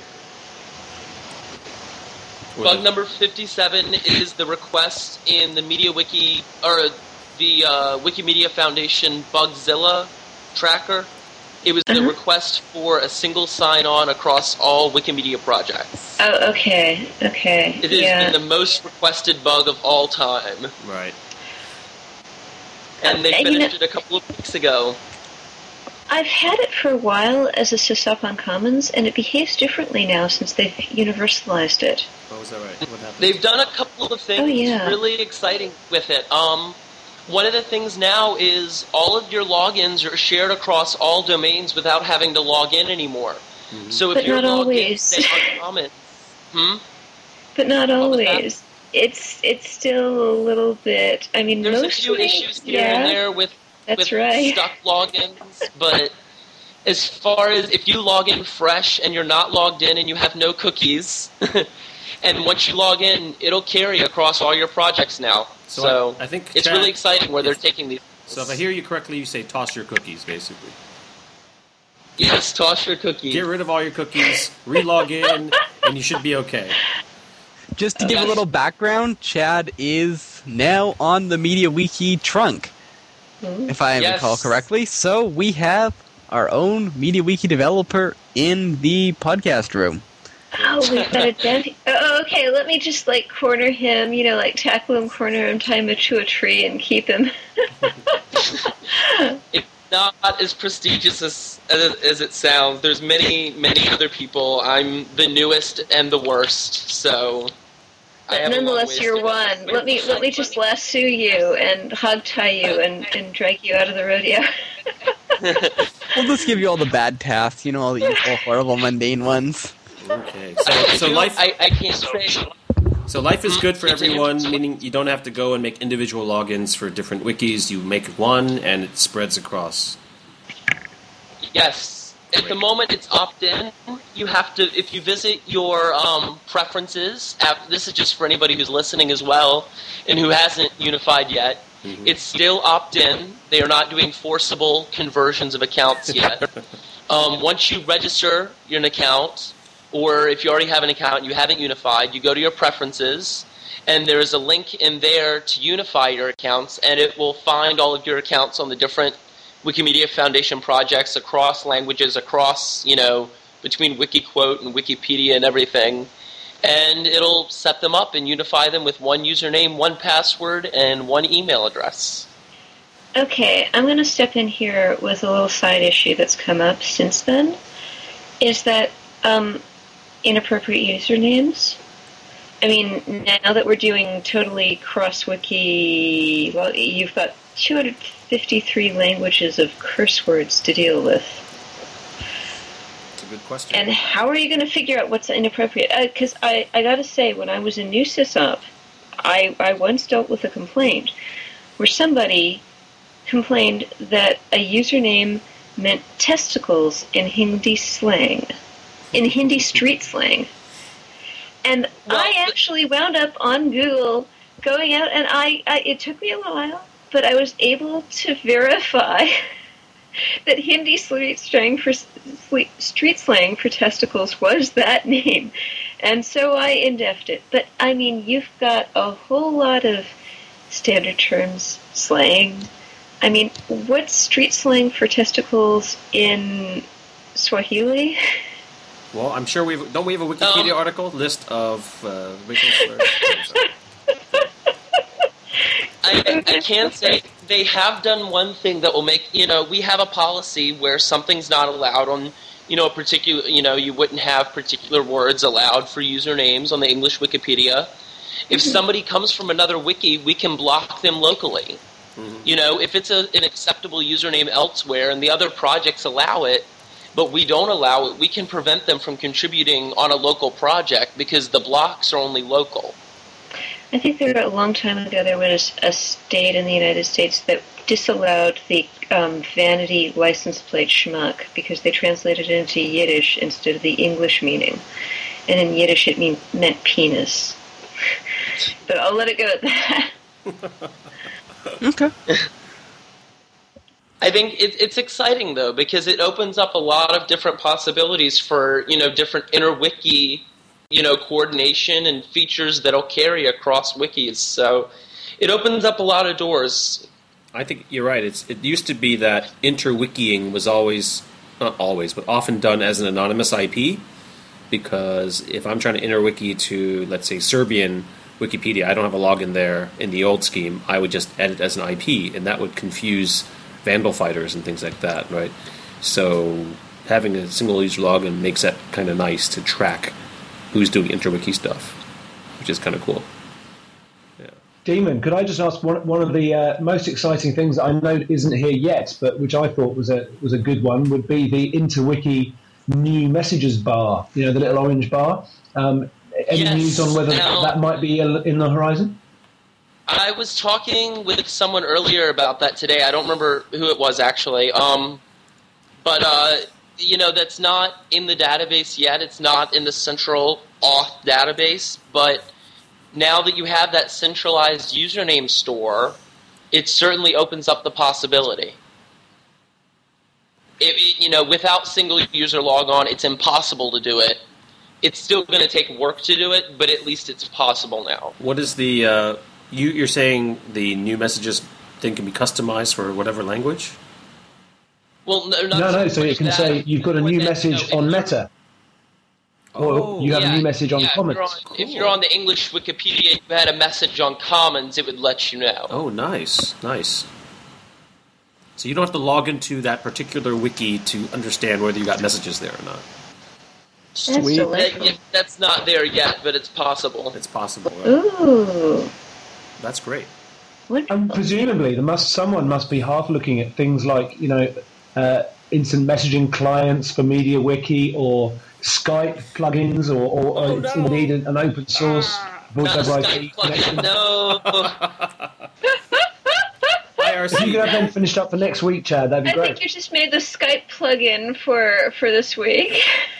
Bug number 57 is the request in the MediaWiki, or the Wikimedia Foundation Bugzilla tracker. It was the request for a single sign-on across all Wikimedia projects. Oh, okay. It has been the most requested bug of all time. Right. And they finished it a couple of weeks ago. I've had it for a while as a sysop on Commons, and it behaves differently now since they've universalized it. Oh, is that right? What happened? They've done a couple of things really exciting with it. One of the things now is all of your logins are shared across all domains without having to log in anymore. Mm-hmm. So if you're logged in, say, on Commons... But not always. It's still a little bit... I mean, there's a few issues here and there with stuck logins, but as far as if you log in fresh and you're not logged in and you have no cookies, and once you log in, it'll carry across all your projects now. So I think it's really exciting where they're taking these. So if I hear you correctly, you say toss your cookies, basically. Yes, toss your cookies. Get rid of all your cookies, re-log in, and you should be okay. Just to give a little background, Chad is now on the MediaWiki trunk, if I recall correctly. So we have our own MediaWiki developer in the podcast room. Oh, we've got a dev... Oh, okay, let me just, corner him, tackle him, corner him, tie him to a tree, and keep him. It's not as prestigious as it sounds. There's many, many other people. I'm the newest and the worst, so... Nonetheless, you're one. Let me just lasso you and hog tie you and drag you out of the rodeo. We'll just give you all the bad tasks, all the evil, horrible, mundane ones. Okay, so life. I can't say. So life is good for everyone, meaning you don't have to go and make individual logins for different wikis. You make one, and it spreads across. Yes. At the moment, it's opt-in. You have to, if you visit your preferences, this is just for anybody who's listening as well, and who hasn't unified yet, it's still opt-in. They are not doing forcible conversions of accounts yet. Once you register an account, or if you already have an account and you haven't unified, you go to your preferences, and there is a link in there to unify your accounts, and it will find all of your accounts on the different Wikimedia Foundation projects across languages, across, between Wikiquote and Wikipedia and everything. And it'll set them up and unify them with one username, one password, and one email address. Okay, I'm going to step in here with a little side issue that's come up since then. Is that inappropriate usernames? I mean, now that we're doing totally cross-wiki, well, you've got 253 languages of curse words to deal with. That's a good question. And how are you going to figure out what's inappropriate? Because I got to say, when I was a new sysop, I once dealt with a complaint where somebody complained that a username meant testicles in Hindi slang, in Hindi street slang. And I actually wound up on Google going out, and it took me a little while, but I was able to verify that Hindi street slang for testicles was that name. And so I indexed it. But, I mean, you've got a whole lot of standard terms, slang. I mean, what's street slang for testicles in Swahili? Well, I'm sure don't we have a Wikipedia article list of racial slurs? I can say they have done one thing that will make, we have a policy where something's not allowed on, a particular, you wouldn't have particular words allowed for usernames on the English Wikipedia. If somebody comes from another wiki, we can block them locally. Mm-hmm. If it's an acceptable username elsewhere and the other projects allow it, but we don't allow it, we can prevent them from contributing on a local project because the blocks are only local. I think a long time ago there was a state in the United States that disallowed the vanity license plate schmuck because they translated it into Yiddish instead of the English meaning. And in Yiddish it meant penis. But I'll let it go at that. Okay. I think it's exciting, though, because it opens up a lot of different possibilities for, different inter-wiki, coordination and features that'll carry across wikis. So it opens up a lot of doors. I think you're right. It used to be that inter-wikiing was not always, but often done as an anonymous IP, because if I'm trying to inter-wiki to, let's say, Serbian Wikipedia, I don't have a login there in the old scheme. I would just edit as an IP, and that would confuse Vandal fighters and things like that, right? So having a single user login makes that kind of nice to track who's doing interwiki stuff, which is kind of cool. Yeah. Demon, could I just ask one of the most exciting things that I know isn't here yet, but which I thought was a good one, would be the interwiki new messages bar, the little orange bar. Any news on whether that might be in the horizon? I was talking with someone earlier about that today. I don't remember who it was, actually. But that's not in the database yet. It's not in the central auth database. But now that you have that centralized username store, it certainly opens up the possibility. Without single user logon, it's impossible to do it. It's still going to take work to do it, but at least it's possible now. What is the... You're saying the new messages thing can be customized for whatever language? Well, no. So you can say you've got a new message on Meta, or you have a new message on Commons. If you're on the English Wikipedia, if you had a message on Commons, it would let you know. Oh, nice. So you don't have to log into that particular wiki to understand whether you got messages there or not. Sweet. That's not there yet, but it's possible. It's possible. Right? Ooh. That's great. And presumably, someone must be half looking at things like, instant messaging clients for MediaWiki or Skype plugins or it's indeed an open source voice over IP connection. No. If you could have them finished up for next week, Chad, that'd be great. I think you just made the Skype plugin for this week.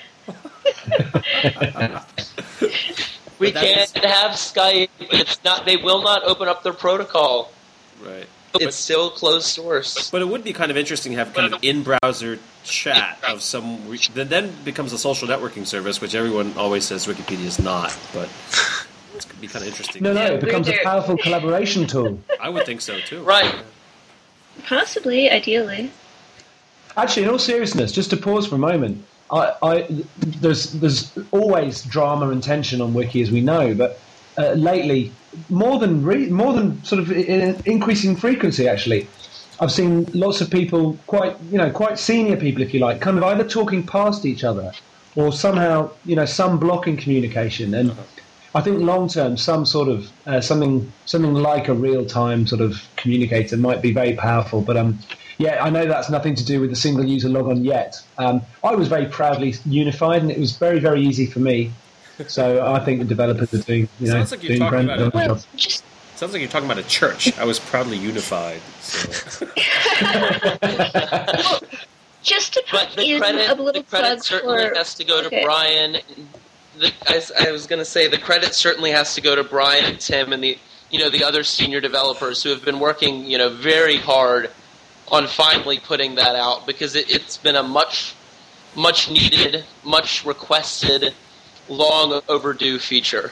We can't have Skype. It's not. They will not open up their protocol. Right. It's still closed source. But it would be kind of interesting to have kind of in-browser chat of some... That then becomes a social networking service, which everyone always says Wikipedia is not. But it could be kind of interesting. No, it becomes a powerful collaboration tool. I would think so, too. Right. Possibly, ideally. Actually, in all seriousness, just to pause for a moment, there's always drama and tension on Wiki, as we know, but lately, more than sort of in increasing frequency, actually, I've seen lots of people, quite senior people, if you like, kind of either talking past each other or somehow, some blocking communication. And I think long term, some sort of something like a real time sort of communicator might be very powerful. But I know that's nothing to do with the single user logon yet. I was very proudly unified, and it was very, very easy for me. So I think the developers are doing, sounds like you're talking about Well, sounds like you're talking about a church. I was proudly unified. So. well, just to put in a little the credit plug certainly for... has to go to Brian. I was going to say the credit certainly has to go to Brian and Tim and the other senior developers who have been working very hard on finally putting that out, because it's been a much needed, much requested, long overdue feature.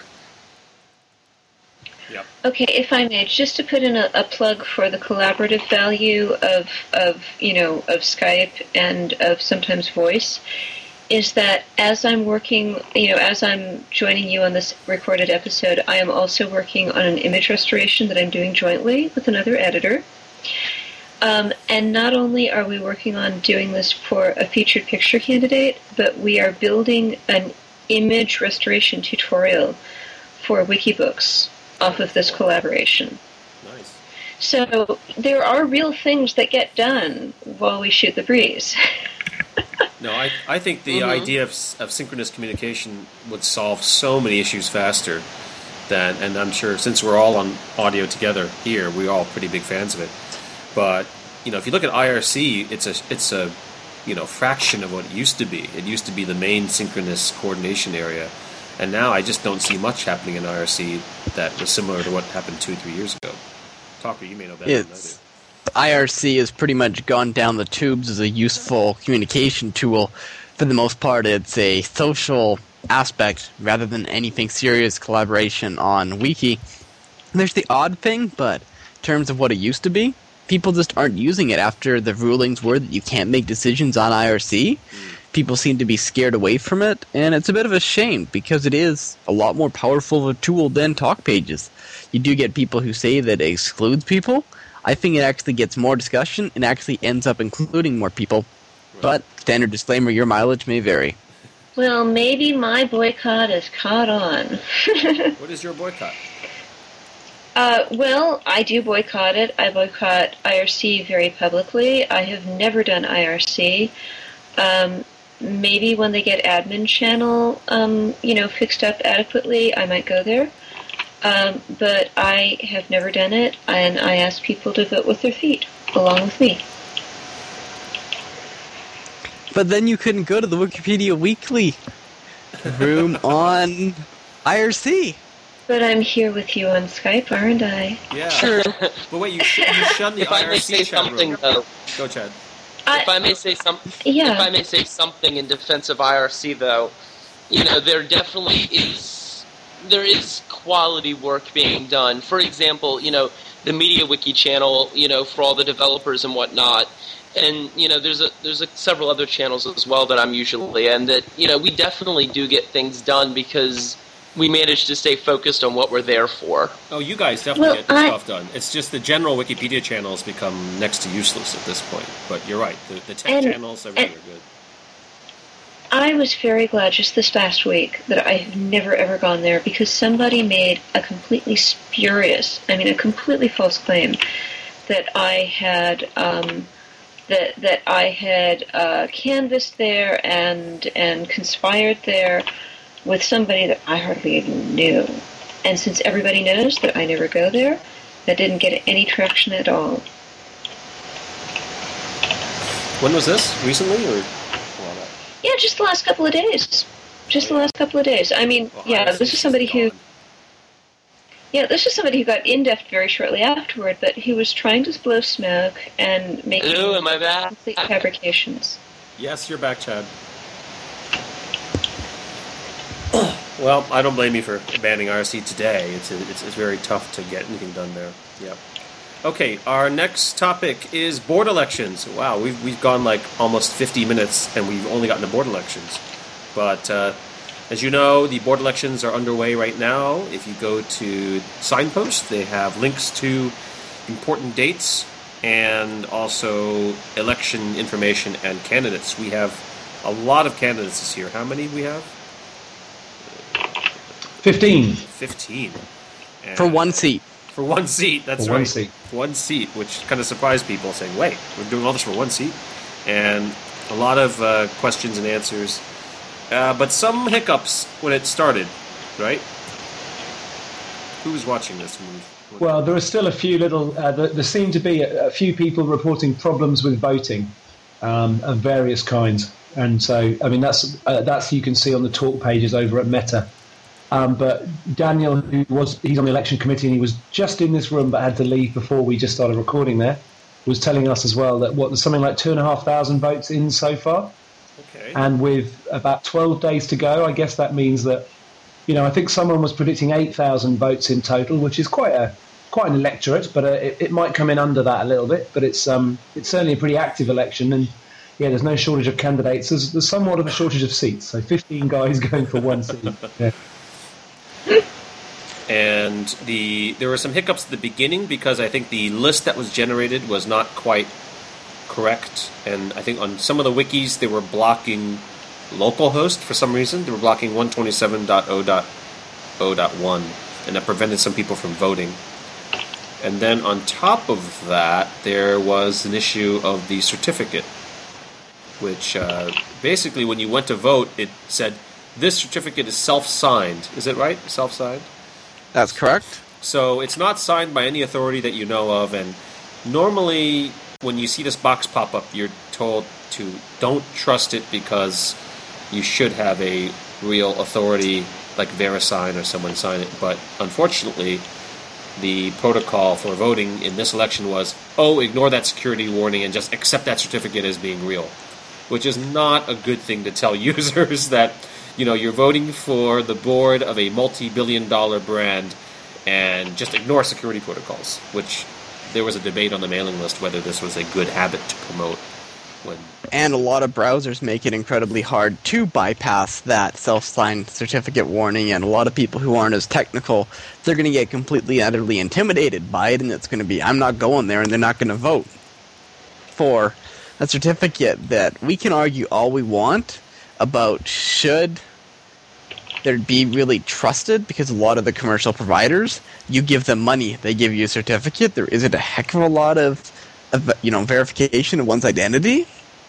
Yep. Okay, if I may, just to put in a plug for the collaborative value of Skype and of sometimes voice, is that as I'm working, as I'm joining you on this recorded episode, I am also working on an image restoration that I'm doing jointly with another editor. And not only are we working on doing this for a featured picture candidate, but we are building an image restoration tutorial for Wikibooks off of this collaboration. Nice. So there are real things that get done while we shoot the breeze. No, I think the idea of synchronous communication would solve so many issues faster than, and I'm sure since we're all on audio together here, we're all pretty big fans of it. But if you look at IRC, it's a fraction of what it used to be. It used to be the main synchronous coordination area, and now I just don't see much happening in IRC that was similar to what happened 2-3 years ago. Talker, you may know better than I do. IRC has pretty much gone down the tubes as a useful communication tool. For the most part, it's a social aspect rather than anything serious collaboration on Wiki. There's the odd thing, but in terms of what it used to be, people just aren't using it after the rulings were that you can't make decisions on IRC. People seem to be scared away from it, and it's a bit of a shame because it is a lot more powerful of a tool than Talk Pages. You do get people who say that it excludes people. I think it actually gets more discussion and actually ends up including more people. But, standard disclaimer, your mileage may vary. Well, maybe my boycott is caught on. What is your boycott? Well, I do boycott it. I boycott IRC very publicly. I have never done IRC. Maybe when they get admin channel, fixed up adequately, I might go there. But I have never done it, and I ask people to vote with their feet, along with me. But then you couldn't go to the Wikipedia Weekly room on IRC. But I'm here with you on Skype, aren't I? Yeah. Sure. But wait, you shunned the if I may IRC say chat something, room. though. Go, Chad. If I may say something, yeah. If I may say something in defense of IRC, though, there definitely there is quality work being done. For example, the Media Wiki channel, for all the developers and whatnot. And, there's several other channels as well that I'm usually in that, we definitely do get things done because we manage to stay focused on what we're there for. Oh, you guys definitely get stuff done. It's just the general Wikipedia channels become next to useless at this point. But you're right, the tech channels, everything are good. I was very glad just this past week that I have never ever gone there because somebody made a completely spurious, a completely false claim that I had that I had canvassed there and conspired there with somebody that I hardly even knew. And since everybody knows that I never go there, that didn't get any traction at all. When was this? Recently, or? Yeah, just the last couple of days. This is somebody who... Yeah, this is somebody who got in-depth very shortly afterward, but he was trying to blow smoke and make complete fabrications. Yes, you're back, Chad. Well, I don't blame you for banning IRC today. It's very tough to get anything done there. Yep. Okay, our next topic is board elections. Wow, we've gone like almost 50 minutes, and we've only gotten to board elections. But as you know, the board elections are underway right now. If you go to Signpost, they have links to important dates and also election information and candidates. We have a lot of candidates this year. How many we have? 15. 15. And For one seat. For one seat, that's for right. one seat. One seat, which kind of surprised people, saying, wait, we're doing all this for one seat? And a lot of questions and answers. But some hiccups when it started, right? Who was watching this move? Well, there are still a few little... there seem to be a few people reporting problems with voting of various kinds. And so, that's you can see on the talk pages over at Meta. But Daniel, he's on the election committee, and he was just in this room but had to leave before we just started recording there, was telling us as well that there's something like 2,500 votes in so far. Okay. And with about 12 days to go, I guess that means that, I think someone was predicting 8,000 votes in total, which is quite an electorate, but it might come in under that a little bit. But it's certainly a pretty active election, and yeah, there's no shortage of candidates. There's somewhat of a shortage of seats, so 15 guys going for one seat. Yeah. And there were some hiccups at the beginning because I think the list that was generated was not quite correct. And I think on some of the wikis they were blocking localhost for some reason. They were blocking 127.0.0.1, and that prevented some people from voting. And then on top of that, there was an issue of the certificate. which basically when you went to vote, it said, this certificate is self-signed. Is it right? Self-signed? That's correct. So it's not signed by any authority that you know of, and normally when you see this box pop up, you're told to don't trust it because you should have a real authority like VeriSign or someone sign it. But unfortunately, the protocol for voting in this election was, ignore that security warning and just accept that certificate as being real, which is not a good thing to tell users that, you're voting for the board of a multi-billion-dollar brand and just ignore security protocols, which there was a debate on the mailing list whether this was a good habit to promote. And a lot of browsers make it incredibly hard to bypass that self-signed certificate warning, and a lot of people who aren't as technical, they're going to get completely and utterly intimidated by it, and it's going to be, I'm not going there, and they're not going to vote for a certificate that we can argue all we want about should there be really trusted, because a lot of the commercial providers, you give them money, they give you a certificate, there isn't a heck of a lot of verification of one's identity.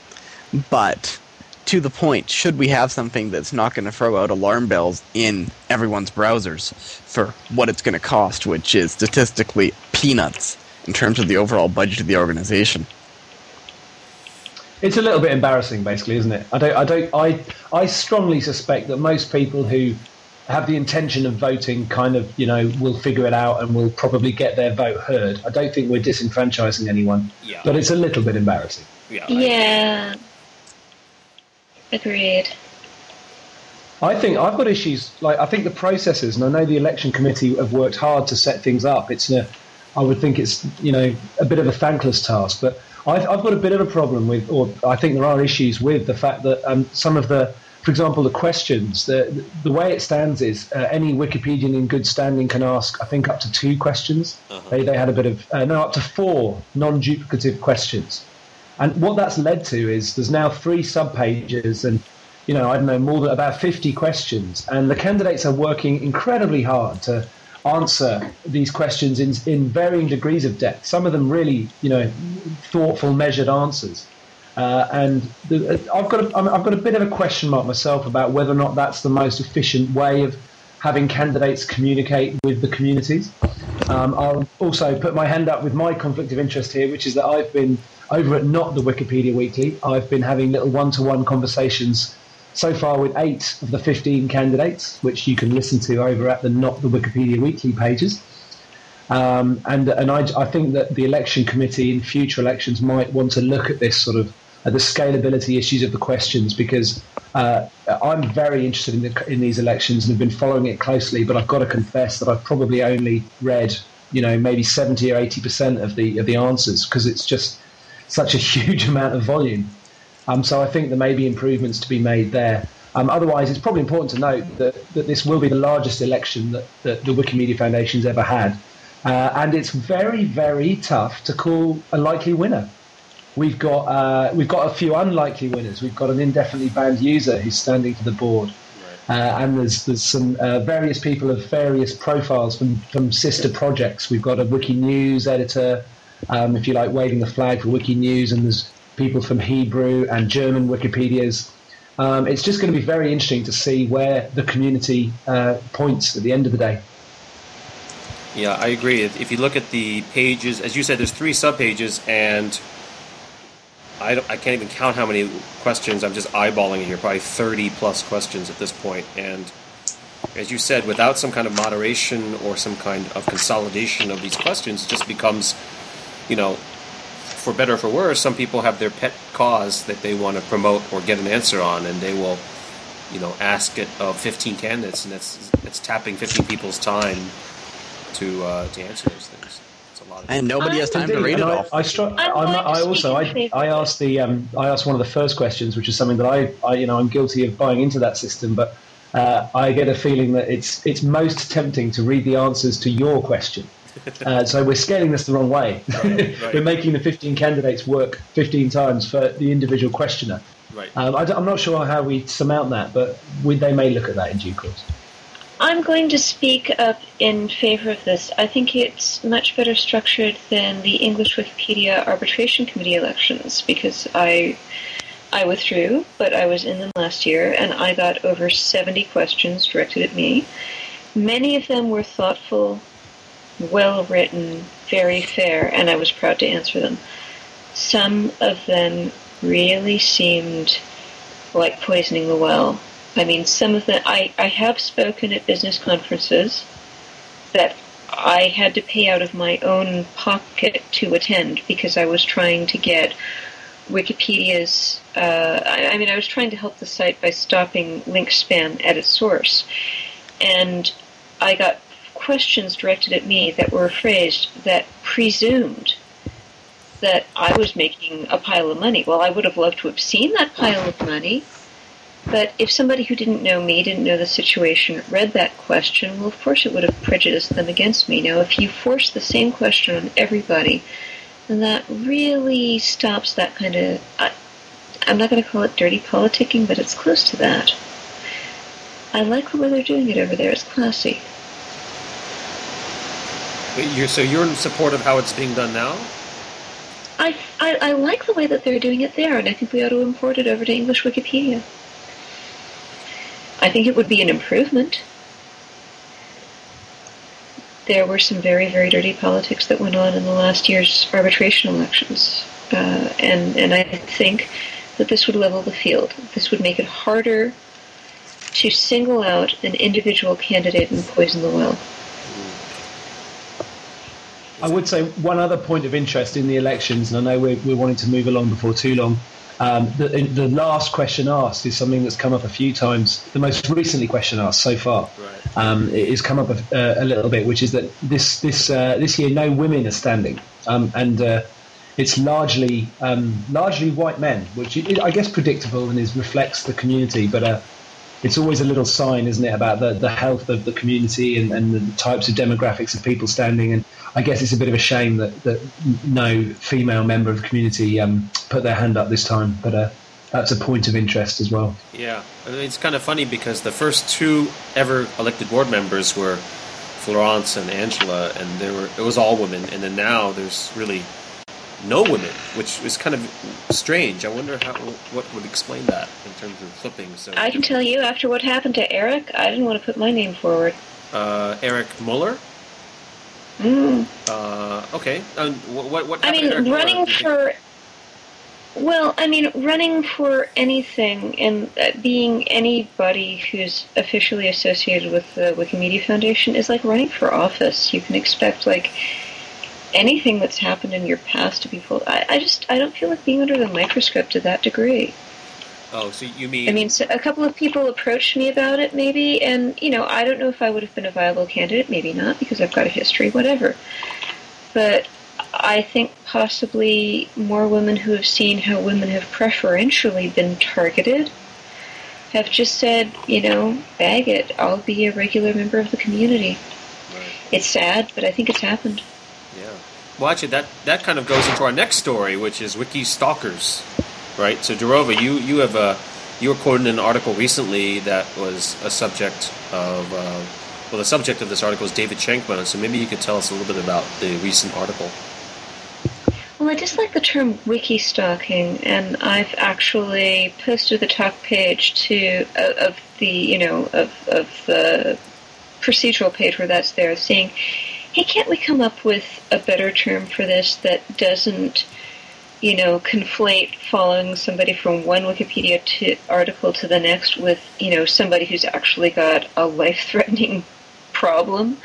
But to the point, should we have something that's not going to throw out alarm bells in everyone's browsers for what it's going to cost, which is statistically peanuts in terms of the overall budget of the organization? It's a little bit embarrassing, basically, isn't it? I strongly suspect that most people who have the intention of voting kind of, will figure it out and will probably get their vote heard. I don't think we're disenfranchising anyone, but it's a little bit embarrassing. Yeah. Agreed. I think I've got issues. I think the processes, and I know the election committee have worked hard to set things up. I would think it's a bit of a thankless task, but I've got a bit of a problem with, or I think there are issues with the fact that some of the, for example, the questions, the way it stands is any Wikipedian in good standing can ask, I think, up to 2 questions. Uh-huh. They had a bit of, up to 4 non-duplicative questions. And what that's led to is there's now 3 subpages and, I don't know, more than about 50 questions. And the candidates are working incredibly hard to answer these questions in varying degrees of depth. Some of them really, thoughtful, measured answers. And I've got a bit of a question mark myself about whether or not that's the most efficient way of having candidates communicate with the communities. I'll also put my hand up with my conflict of interest here, which is that I've been over at Not the Wikipedia Weekly. I've been having little one-to-one conversations so far with 8 of the 15 candidates, which you can listen to over at the Not the Wikipedia Weekly pages. And I think that the election committee in future elections might want to look at this sort of the scalability issues of the questions, because I'm very interested in these elections and have been following it closely. But I've got to confess that I've probably only read, maybe 70 or 80% of the answers, because it's just such a huge amount of volume. So I think there may be improvements to be made there. Otherwise, it's probably important to note that this will be the largest election that the Wikimedia Foundation's ever had. And it's very, very tough to call a likely winner. We've got a few unlikely winners. We've got an indefinitely banned user who's standing for the board. And there's some various people of various profiles from sister projects. We've got a Wiki News editor, if you like, waving the flag for Wiki News, and there's people from Hebrew and German Wikipedias. It's just going to be very interesting to see where the community points at the end of the day. Yeah, I agree. If you look at the pages, as you said, there's 3 subpages, and I can't even count how many questions. I'm just eyeballing it here, probably 30-plus questions at this point. And as you said, without some kind of moderation or some kind of consolidation of these questions, it just becomes, for better or for worse, some people have their pet cause that they want to promote or get an answer on, and they will, ask it of 15 candidates, and it's tapping 15 people's time to answer those things. It's a lot of and nobody has time to read it all. I asked one of the first questions, which is something that I'm guilty of buying into that system, but I get a feeling that it's most tempting to read the answers to your question. So we're scaling this the wrong way. Right. We're making the 15 candidates work 15 times for the individual questioner. Right. I'm not sure how we surmount that, but they may look at that in due course. I'm going to speak up in favor of this. I think it's much better structured than the English Wikipedia Arbitration Committee elections, because I I withdrew, but I was in them last year, and I got over 70 questions directed at me. Many of them were thoughtful, well-written, very fair, and I was proud to answer them. Some of them really seemed like poisoning the well. I mean, some of them, I have spoken at business conferences that I had to pay out of my own pocket to attend because I was trying to get Wikipedia's, I was trying to help the site by stopping link spam at its source. And I got questions directed at me that were phrased that presumed that I was making a pile of money. Well, I would have loved to have seen that pile of money, but if somebody who didn't know me, didn't know the situation, read that question, well, of course it would have prejudiced them against me. Now, if you force the same question on everybody, then that really stops that kind of, I'm not going to call it dirty politicking, but it's close to that. I like the way they're doing it over there. It's classy. So you're in support of how it's being done now? I like the way that they're doing it there, and I think we ought to import it over to English Wikipedia. I think it would be an improvement. There were some very, very dirty politics that went on in the last year's arbitration elections, and I think that this would level the field. This would make it harder to single out an individual candidate and poison the well. I would say one other point of interest in the elections, and I know we're wanting to move along before too long. The last question asked is something that's come up a few times. The most recently question asked so far, it has come up a little bit, which is that this year no women are standing, and it's largely white men, which I guess predictable and reflects the community, but. It's always a little sign, isn't it, about the health of the community and the types of demographics of people standing. And I guess it's a bit of a shame that no female member of the community put their hand up this time. But that's a point of interest as well. Yeah, it's kind of funny because the first two ever elected board members were Florence and Angela, and it was all women. And then now there's really no women, which is kind of strange. I wonder what would explain that in terms of flipping. So I can tell you, after what happened to Eric, I didn't want to put my name forward. Eric Mueller? Okay. What happened to Eric Mueller? Running for anything and being anybody who's officially associated with the Wikimedia Foundation is like running for office. You can expect, anything that's happened in your past to be full. I don't feel like being under the microscope to that degree. Oh, so you mean... So a couple of people approached me about it, maybe, and, I don't know if I would have been a viable candidate, maybe not, because I've got a history, whatever. But I think possibly more women who have seen how women have preferentially been targeted have just said, bag it, I'll be a regular member of the community. Right. It's sad, but I think it's happened. Yeah. Well, actually, that kind of goes into our next story, which is Wiki Stalkers, right? So, Derova, you were quoted in an article recently that was a subject of the subject of this article is David Shankman. So maybe you could tell us a little bit about the recent article. Well, I dislike the term wiki stalking, and I've actually posted the talk page of the procedural page where that's there, saying, hey, can't we come up with a better term for this that doesn't, conflate following somebody from one Wikipedia article to the next with, somebody who's actually got a life-threatening problem?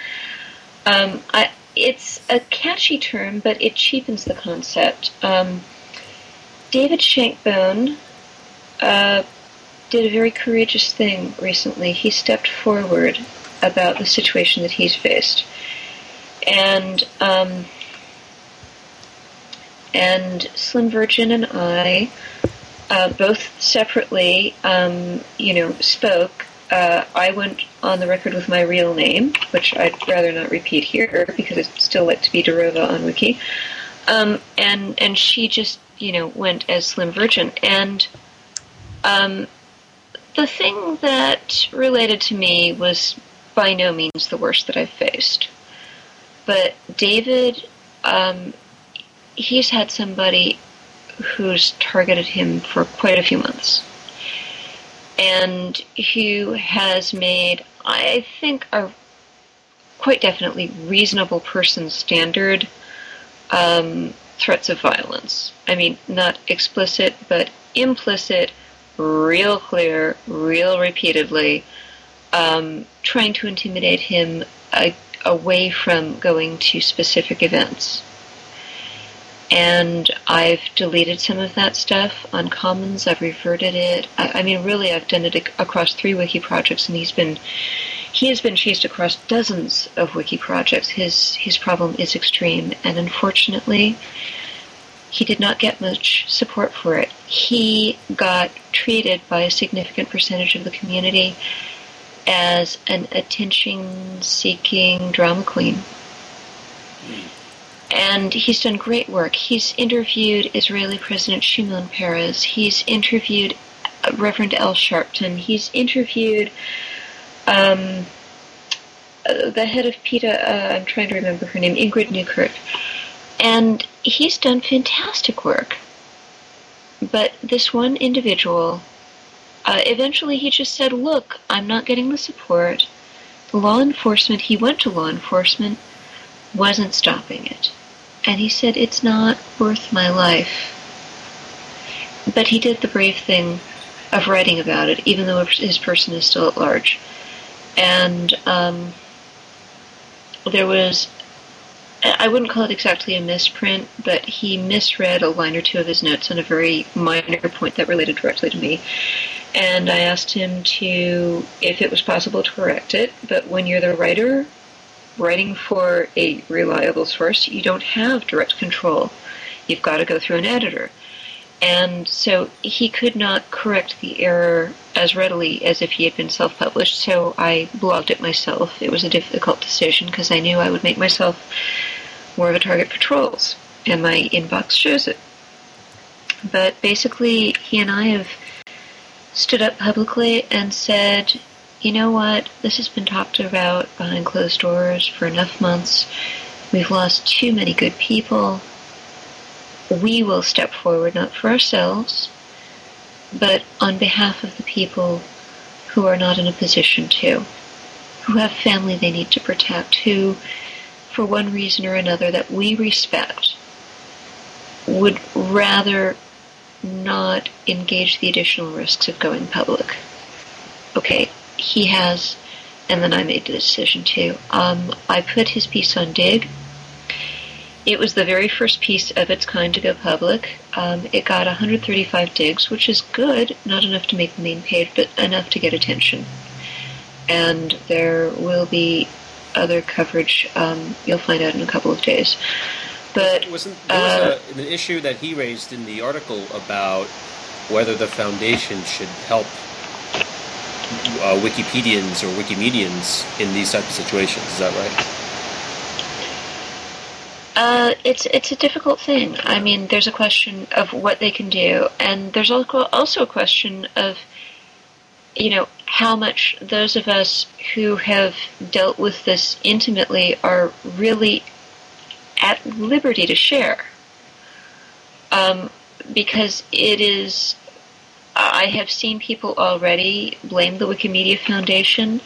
It's a catchy term, but it cheapens the concept. David Shankbone did a very courageous thing recently. He stepped forward about the situation that he's faced. And Slim Virgin and I both separately, spoke. I went on the record with my real name, which I'd rather not repeat here because I'd still like to be Derova on Wiki. And she just, went as Slim Virgin. And the thing that related to me was by no means the worst that I've faced. But David, he's had somebody who's targeted him for quite a few months, and who has made, I think, a quite definitely reasonable person standard threats of violence. I mean, not explicit, but implicit, real clear, real repeatedly, trying to intimidate him away from going to specific events. And I've deleted some of that stuff on Commons. I've reverted it. I mean, really, I've done it across 3 wiki projects, and he has been chased across dozens of wiki projects. His problem is extreme, and unfortunately, he did not get much support for it. He got treated by a significant percentage of the community as an attention-seeking drama queen. And he's done great work. He's interviewed Israeli President Shimon Peres. He's interviewed Reverend Al Sharpton. He's interviewed the head of PETA, I'm trying to remember her name, Ingrid Newkirk. And he's done fantastic work. But this one individual, eventually he just said, look, I'm not getting the support. Law enforcement, he went to law enforcement, wasn't stopping it. And he said, it's not worth my life. But he did the brave thing of writing about it, even though his person is still at large. And there was, I wouldn't call it exactly a misprint, but he misread a line or two of his notes on a very minor point that related directly to me. And I asked him if it was possible to correct it, but when you're the writer, writing for a reliable source, you don't have direct control. You've got to go through an editor. And so he could not correct the error as readily as if he had been self-published, so I blogged it myself. It was a difficult decision because I knew I would make myself more of a target for trolls, and my inbox shows it. But basically, he and I have stood up publicly and said, you know what, this has been talked about behind closed doors for enough months. We've lost too many good people. We will step forward, not for ourselves, but on behalf of the people who are not in a position to, who have family they need to protect, who, for one reason or another that we respect, would rather not engage the additional risks of going public. Okay, he has, and then I made the decision too. I put his piece on Dig. It was the very first piece of its kind to go public. It got 135 digs, which is good, not enough to make the main page, but enough to get attention. And there will be other coverage. You'll find out in a couple of days. But there was an issue that he raised in the article about whether the foundation should help Wikipedians or Wikimedians in these types of situations. Is that right? It's a difficult thing. I mean, there's a question of what they can do, and there's also a question of, you know, how much those of us who have dealt with this intimately are really at liberty to share. Because it is, I have seen people already blame the Wikimedia Foundation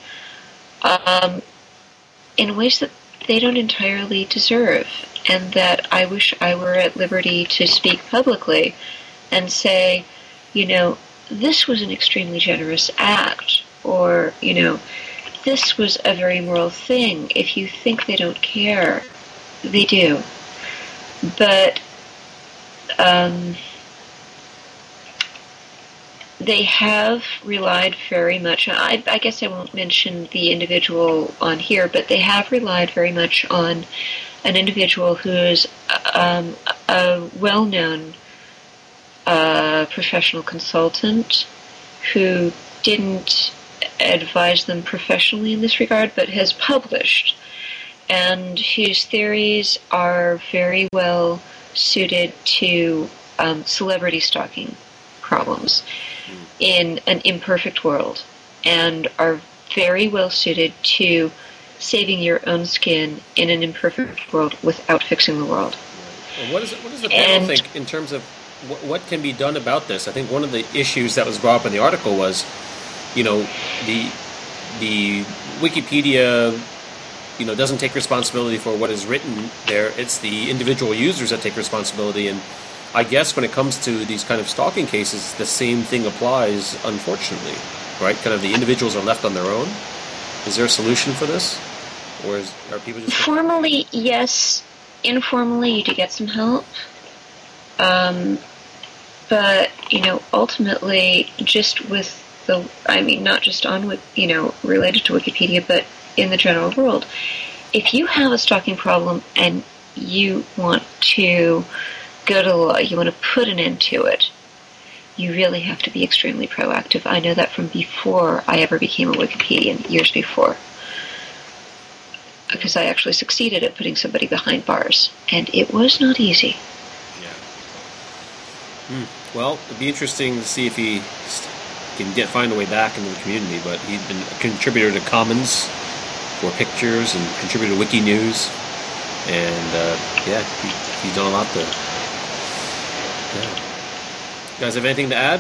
in ways that they don't entirely deserve, and that I wish I were at liberty to speak publicly and say, you know, this was an extremely generous act, or, you know, this was a very moral thing. If you think they don't care, they do. But they have relied very much, I guess I won't mention the individual on here, but they have relied very much on an individual who is a well-known professional consultant who didn't advise them professionally in this regard, but has published, and whose theories are very well suited to celebrity stalking problems in an imperfect world, and are very well suited to saving your own skin in an imperfect world without fixing the world. Well, what does the panel think in terms of what can be done about this? I think one of the issues that was brought up in the article was, the Wikipedia, doesn't take responsibility for what is written there. It's the individual users that take responsibility. And I guess when it comes to these kind of stalking cases, the same thing applies, unfortunately, right? Kind of the individuals are left on their own. Is there a solution for this? Or are people just... Formally, yes. Informally, you do get some help. But, ultimately, just with not just on, related to Wikipedia, but in the general world, if you have a stalking problem and you want to go to the law, you want to put an end to it, you really have to be extremely proactive. I know that from before I ever became a Wikipedian, years before, because I actually succeeded at putting somebody behind bars, and it was not easy. Yeah. Well, it'd be interesting to see if he can find a way back into the community, but he'd been a contributor to Commons for pictures and contributor to Wiki News, and he's done a lot there. Yeah. You guys have anything to add?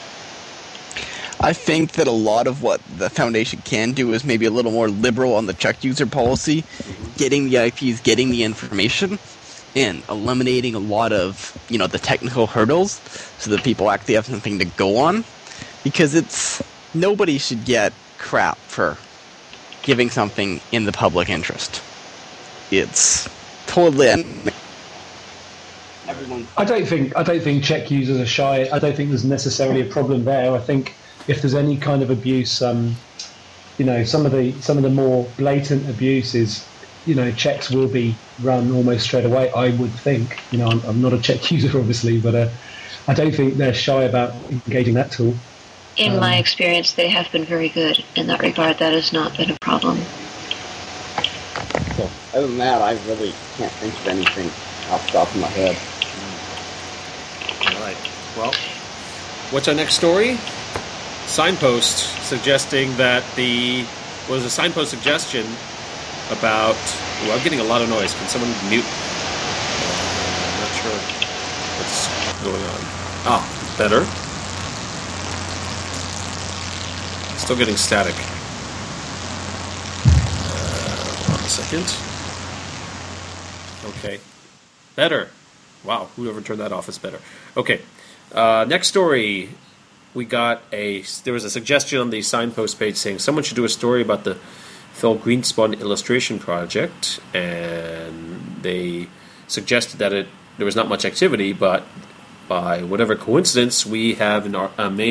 I think that a lot of what the Foundation can do is maybe a little more liberal on the check user policy, getting the IPs, getting the information, and eliminating a lot of, the technical hurdles so that people actually have something to go on. Because nobody should get crap for giving something in the public interest. It's totally... I don't think check users are shy. I don't think there's necessarily a problem there. I think if there's any kind of abuse, some of the more blatant abuses, checks will be run almost straight away. I would think. I'm not a check user, obviously, but I don't think they're shy about engaging that tool. In my experience, they have been very good in that regard. That has not been a problem. So, other than that, I really can't think of anything off the top of my head. All right. Well, what's our next story? Signpost suggesting that was a signpost suggestion about... Well, I'm getting a lot of noise. Can someone mute? I'm not sure what's going on. Oh, better. Still getting static. Hold on a second. Okay. Better. Wow, whoever turned that off is better. Okay. Next story. There was a suggestion on the Signpost page saying someone should do a story about the Phil Greenspun illustration project, and they suggested that there was not much activity, but by whatever coincidence we have an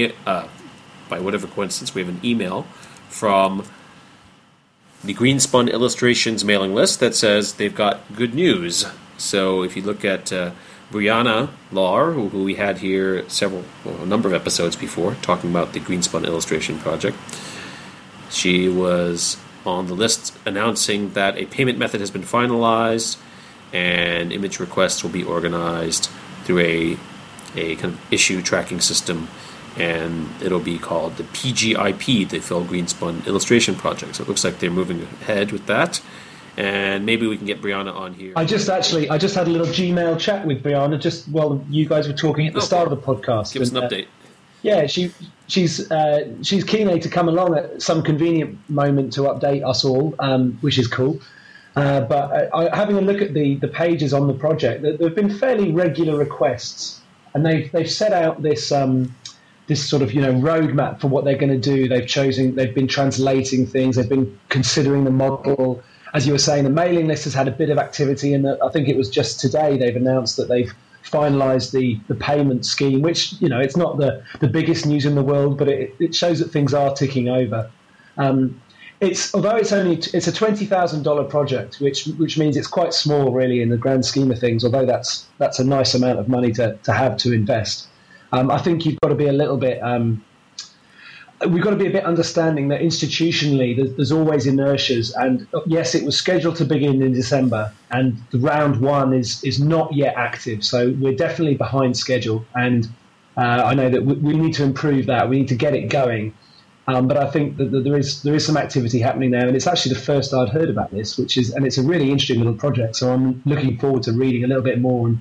email from the Greenspun Illustrations mailing list that says they've got good news. So if you look at Brianna Lahr, who we had here a number of episodes before, talking about the Greenspun Illustration project, she was on the list announcing that a payment method has been finalized and image requests will be organized through a kind of issue tracking system, and it'll be called the PGIP, the Phil Greenspun Illustration Project. So it looks like they're moving ahead with that, and maybe we can get Brianna on here. I just had a little Gmail chat with Brianna just while you guys were talking at the start of the podcast. Give us an update. Yeah, she's keen to come along at some convenient moment to update us all, which is cool. But having a look at the pages on the project, there have been fairly regular requests, and they've set out this sort of roadmap for what they're going to do. They've been translating things, they've been considering the model. As you were saying, the mailing list has had a bit of activity, and I think it was just today they've announced that they've finalised the payment scheme, which it's not the biggest news in the world, but it shows that things are ticking over. Although it's a $20,000 project, which means it's quite small really in the grand scheme of things. Although that's a nice amount of money to have to invest. I think you've got to be a little bit. We've got to be a bit understanding that institutionally there's always inertias, and yes, it was scheduled to begin in December, and the round one is not yet active, so we're definitely behind schedule, and I know that we need to improve that. We need to get it going, but I think that there is some activity happening there, and it's actually the first I'd heard about this, and it's a really interesting little project. So I'm looking forward to reading a little bit more and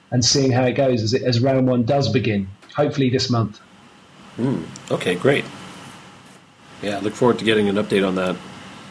and seeing how it goes as round one does begin, hopefully this month. Okay, great. Yeah, look forward to getting an update on that.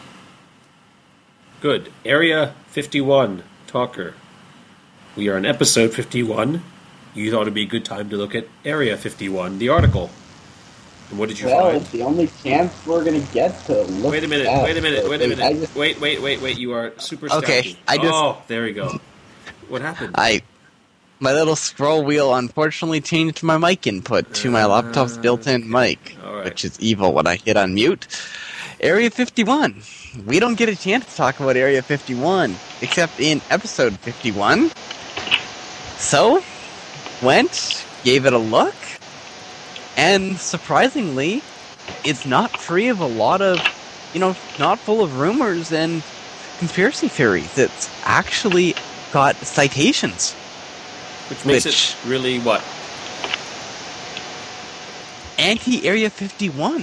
Good. Area 51, Talker. We are on episode 51. You thought it'd be a good time to look at Area 51, the article. And what did you find? It's the only chance we're going to get to look Wait a minute. Wait. You are super Okay, staggy. Oh, there we go. What happened? My little scroll wheel unfortunately changed my mic input to my laptop's built-in mic, which is evil when I hit unmute. Area 51. We don't get a chance to talk about Area 51, except in episode 51. So, went, gave it a look, and surprisingly, it's not free of a lot of, not full of rumors and conspiracy theories. It's actually got citations. Which makes it really what? Anti-Area 51.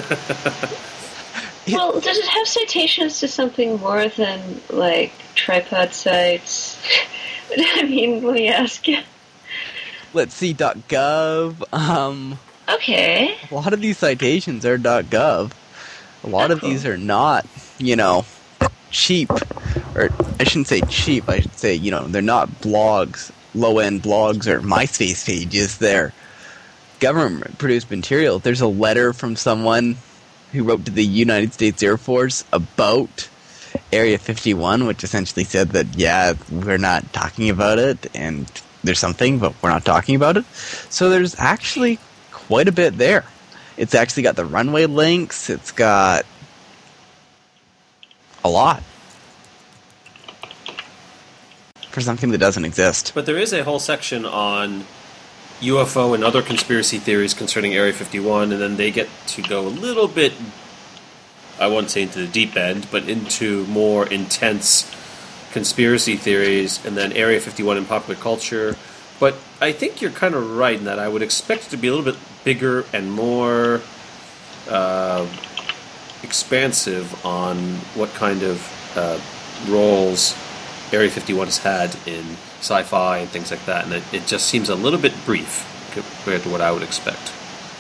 Well, does it have citations to something more than, like, tripod sites? I mean, let me ask you. Let's see, .gov. Okay. A lot of these citations are .gov. A lot of these are not, cheap. Or, I shouldn't say cheap, I should say, they're not blogs, low-end blogs or MySpace pages. They're government-produced material. There's a letter from someone who wrote to the United States Air Force about Area 51, which essentially said that, yeah, we're not talking about it, and there's something, but we're not talking about it. So there's actually quite a bit there. It's actually got the runway links, it's got a lot for something that doesn't exist. But there is a whole section on UFO and other conspiracy theories concerning Area 51, and then they get to go a little bit, I won't say into the deep end, but into more intense conspiracy theories, and then Area 51 in popular culture. But I think you're kind of right in that I would expect it to be a little bit bigger and more expansive on what kind of roles Area 51 has had in sci-fi and things like that, and it just seems a little bit brief compared to what I would expect.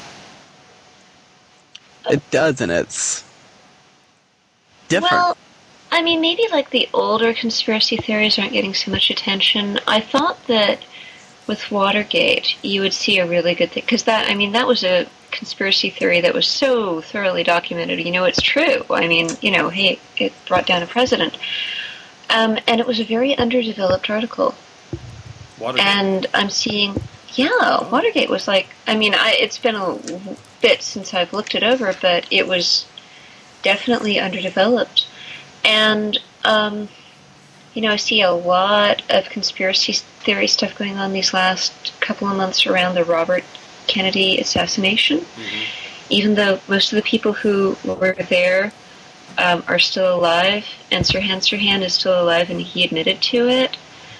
It does, and it's different. Well, I mean, maybe like the older conspiracy theories aren't getting so much attention. I thought that with Watergate, you would see a really good thing, because that was a conspiracy theory that was so thoroughly documented. It's true. I mean, hey, it brought down a president. And it was a very underdeveloped article. Watergate. And I'm seeing, Watergate was like, it's been a bit since I've looked it over, but it was definitely underdeveloped. And, I see a lot of conspiracy theory stuff going on these last couple of months around the Robert Kennedy assassination. Mm-hmm. Even though most of the people who were there are still alive, and Sirhan Sirhan is still alive, and he admitted to it.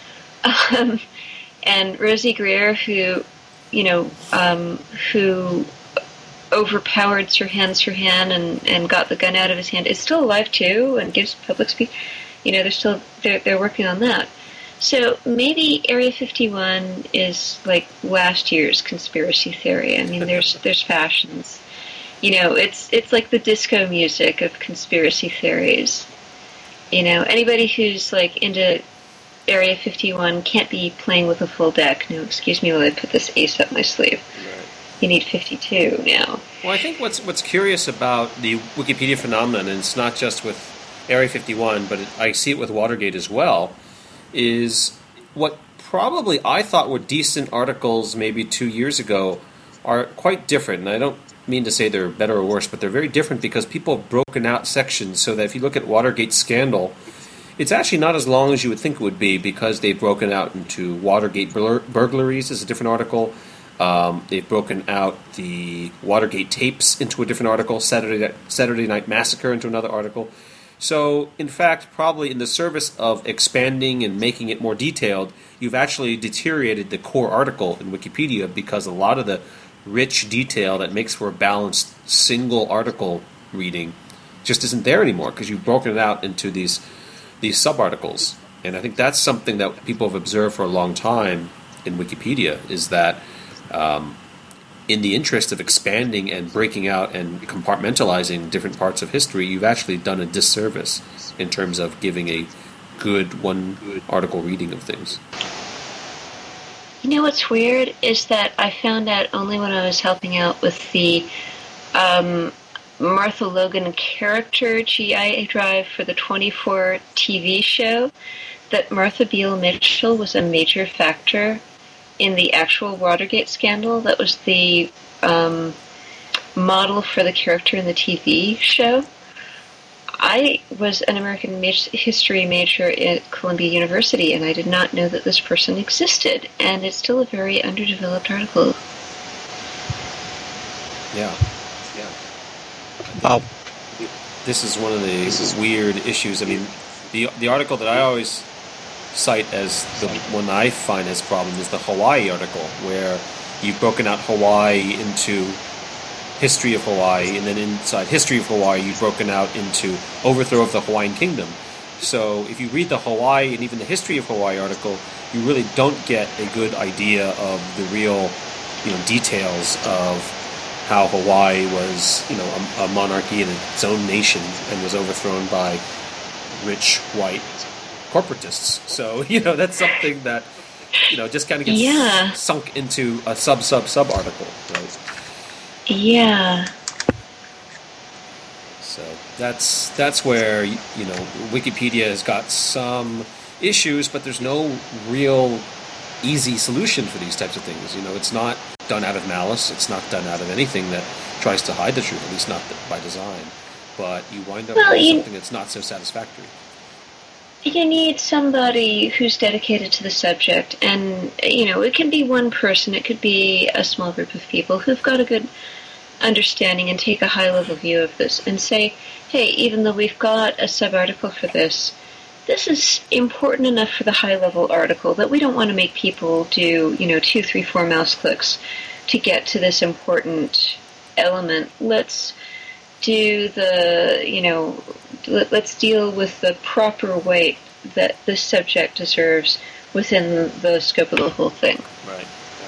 And Rosie Greer, who overpowered Sirhan Sirhan and got the gun out of his hand, is still alive too, and gives public speech. They're working on that. So maybe Area 51 is like last year's conspiracy theory. I mean, there's fashions. It's like the disco music of conspiracy theories. Anybody who's like into Area 51 can't be playing with a full deck. No, excuse me while I put this ace up my sleeve. Right. You need 52 now. Well, I think what's curious about the Wikipedia phenomenon, and it's not just with Area 51, but I see it with Watergate as well, is what probably I thought were decent articles maybe 2 years ago are quite different. And I don't mean to say they're better or worse, but they're very different because people have broken out sections so that if you look at Watergate scandal, it's actually not as long as you would think it would be because they've broken out into Watergate burglaries is a different article. They've broken out the Watergate tapes into a different article, Saturday Night Massacre into another article. So, in fact, probably in the service of expanding and making it more detailed, you've actually deteriorated the core article in Wikipedia because a lot of the rich detail that makes for a balanced single article reading just isn't there anymore because you've broken it out into these sub-articles. And I think that's something that people have observed for a long time in Wikipedia is that in the interest of expanding and breaking out and compartmentalizing different parts of history, you've actually done a disservice in terms of giving a good article reading of things. You know what's weird is that I found out only when I was helping out with the Martha Logan character GIA drive for the 24 TV show that Martha Beale Mitchell was a major factor in the actual Watergate scandal. That was the model for the character in the TV show. I was an American history major at Columbia University, and I did not know that this person existed, and it's still a very underdeveloped article. Yeah. Wow. This is one of the weird issues. I mean, the article that I always cite as the one that I find as a problem is the Hawaii article, where you've broken out Hawaii into history of Hawaii, and then inside history of Hawaii you've broken out into overthrow of the Hawaiian kingdom. So if you read the Hawaii and even the history of Hawaii article, you really don't get a good idea of the real, details of how Hawaii was, a monarchy in its own nation and was overthrown by rich white corporatists. So, that's something that, just kind of gets sunk into a sub article, right? Yeah. So that's where, Wikipedia has got some issues, but there's no real easy solution for these types of things. It's not done out of malice. It's not done out of anything that tries to hide the truth, at least not by design. But you wind up with something that's not so satisfactory. You need somebody who's dedicated to the subject, and, it can be one person, it could be a small group of people who've got a good understanding and take a high-level view of this and say, hey, even though we've got a sub-article for this, this is important enough for the high-level article that we don't want to make people do, 2, 3, 4 mouse clicks to get to this important element. Let's do let's deal with the proper weight that this subject deserves within the scope of the whole thing. Right.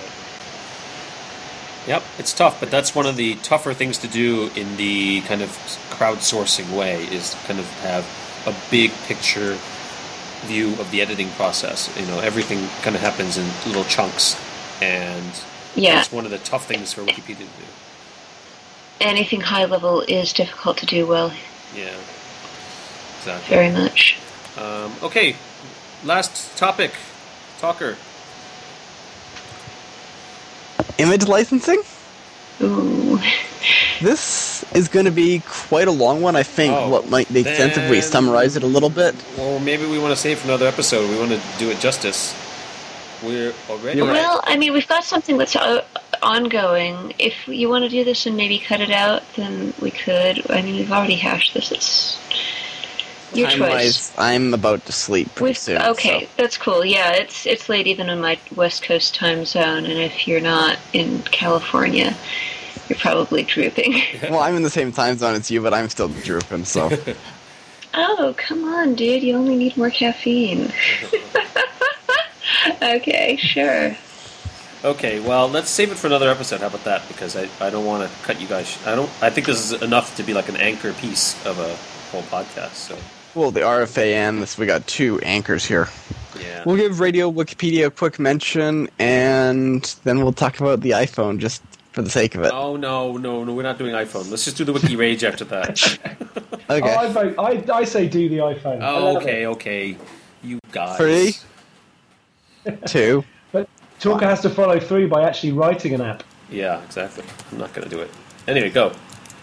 Yep, it's tough, but that's one of the tougher things to do in the kind of crowdsourcing way, is kind of have a big picture view of the editing process. Everything kind of happens in little chunks, and that's one of the tough things for Wikipedia to do. Anything high level is difficult to do well. Yeah, exactly. Very much. Okay, last topic, talker. Image licensing? Ooh. This is going to be quite a long one. I think what might make sense if we summarize it a little bit. Well, maybe we want to save for another episode. We want to do it justice. We're already... Well, I mean, we've got something that's ongoing. If you want to do this and maybe cut it out, then we could. I mean, we've already hashed this. It's your choice. I'm about to sleep pretty soon. Okay, so. That's cool. Yeah, it's late even in my West Coast time zone, and if you're not in California, you're probably drooping. Well, I'm in the same time zone as you, but I'm still drooping, so... Oh, come on, dude. You only need more caffeine. Okay, sure. Okay, well, let's save it for another episode. How about that? Because I don't want to cut you guys... I think this is enough to be like an anchor piece of a whole podcast, so... Well, the RFA and this, we got 2 anchors here. Yeah. We'll give Radio Wikipedia a quick mention, and then we'll talk about the iPhone just for the sake of it. Oh, no, we're not doing iPhone. Let's just do the Wiki Rage after that. Okay. I say do the iPhone. Oh, okay. You guys. 3, 2. But Talker has to follow through by actually writing an app. Yeah, exactly. I'm not going to do it. Anyway, go.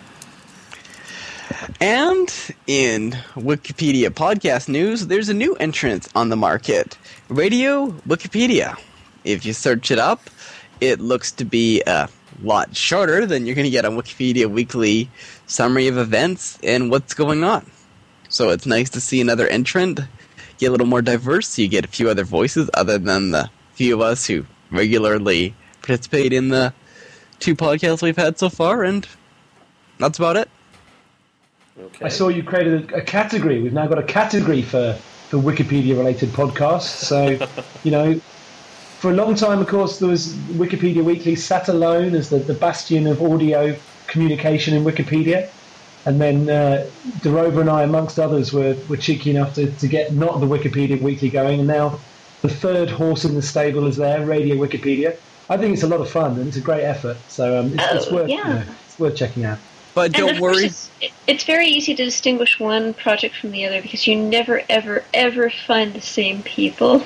And in Wikipedia podcast news, there's a new entrant on the market, Radio Wikipedia. If you search it up, it looks to be a lot shorter than you're going to get on Wikipedia Weekly summary of events and what's going on. So it's nice to see another entrant, get a little more diverse, so you get a few other voices other than the few of us who regularly participate in the 2 podcasts we've had so far, and that's about it. Okay. I saw you created a category. We've now got a category for Wikipedia-related podcasts. So, For a long time, of course, there was Wikipedia Weekly sat alone as the bastion of audio communication in Wikipedia. And then DeRover and I, amongst others, were cheeky enough to get not the Wikipedia Weekly going. And now the third horse in the stable is there, Radio Wikipedia. I think it's a lot of fun and it's a great effort. So it's worth checking out. But don't worry. It's very easy to distinguish one project from the other because you never, ever, ever find the same people.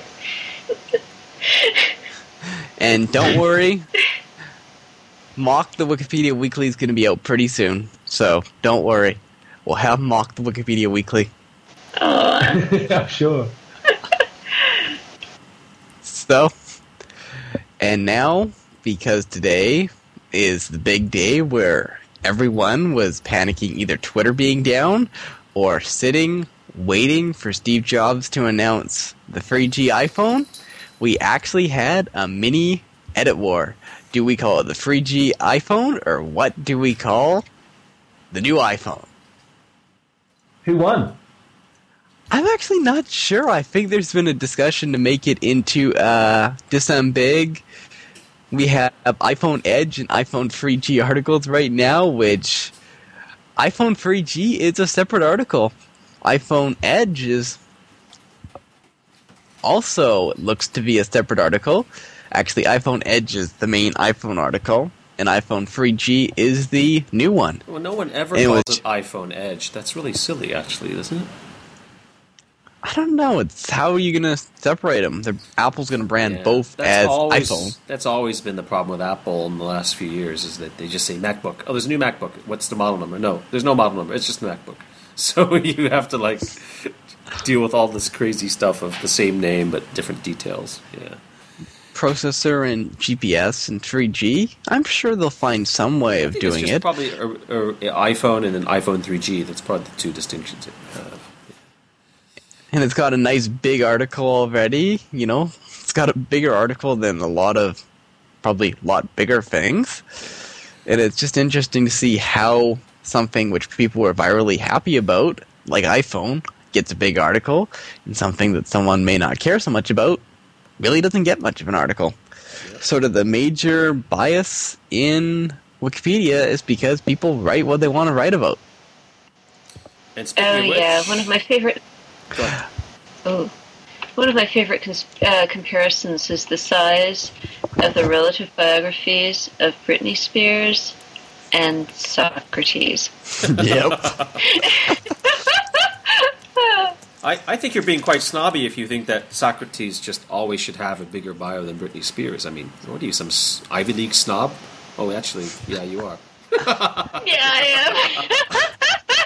And don't worry. Mock the Wikipedia Weekly is going to be out pretty soon. So don't worry. We'll have Mock the Wikipedia Weekly. I'm sure. So, and now, because today is the big day where everyone was panicking either Twitter being down or sitting, waiting for Steve Jobs to announce the 3G iPhone, we actually had a mini edit war. Do we call it the 3G iPhone, or what do we call the new iPhone? Who won? I'm actually not sure. I think there's been a discussion to make it into Disam Big. We have iPhone Edge and iPhone 3G articles right now, which iPhone 3G is a separate article. iPhone Edge is also looks to be a separate article. Actually, iPhone Edge is the main iPhone article, and iPhone 3G is the new one. Well, no one ever calls it iPhone Edge. That's really silly, actually, isn't it? I don't know. It's how are you going to separate them? Apple's going to brand both as iPhone. That's always been the problem with Apple in the last few years, is that they just say MacBook. Oh, there's a new MacBook. What's the model number? No, there's no model number. It's just a MacBook. So you have to deal with all this crazy stuff of the same name but different details. Yeah. Processor and GPS and 3G. I'm sure they'll find some way of doing it. Probably an iPhone and an iPhone 3G. That's probably the two distinctions it have. And it's got a nice big article already, you know. It's got a bigger article than probably a lot bigger things. And it's just interesting to see how something which people were virally happy about, like iPhone, gets a big article, and something that someone may not care so much about really doesn't get much of an article. Yep. Sort of the major bias in Wikipedia is because people write what they want to write about. And speaking of which, one of my favorite... One of my favorite comparisons is the size of the relative biographies of Britney Spears and Socrates. Yep. I think you're being quite snobby if you think that Socrates just always should have a bigger bio than Britney Spears. I mean, what are you, some Ivy League snob? Oh, actually, yeah, you are. Yeah, I am.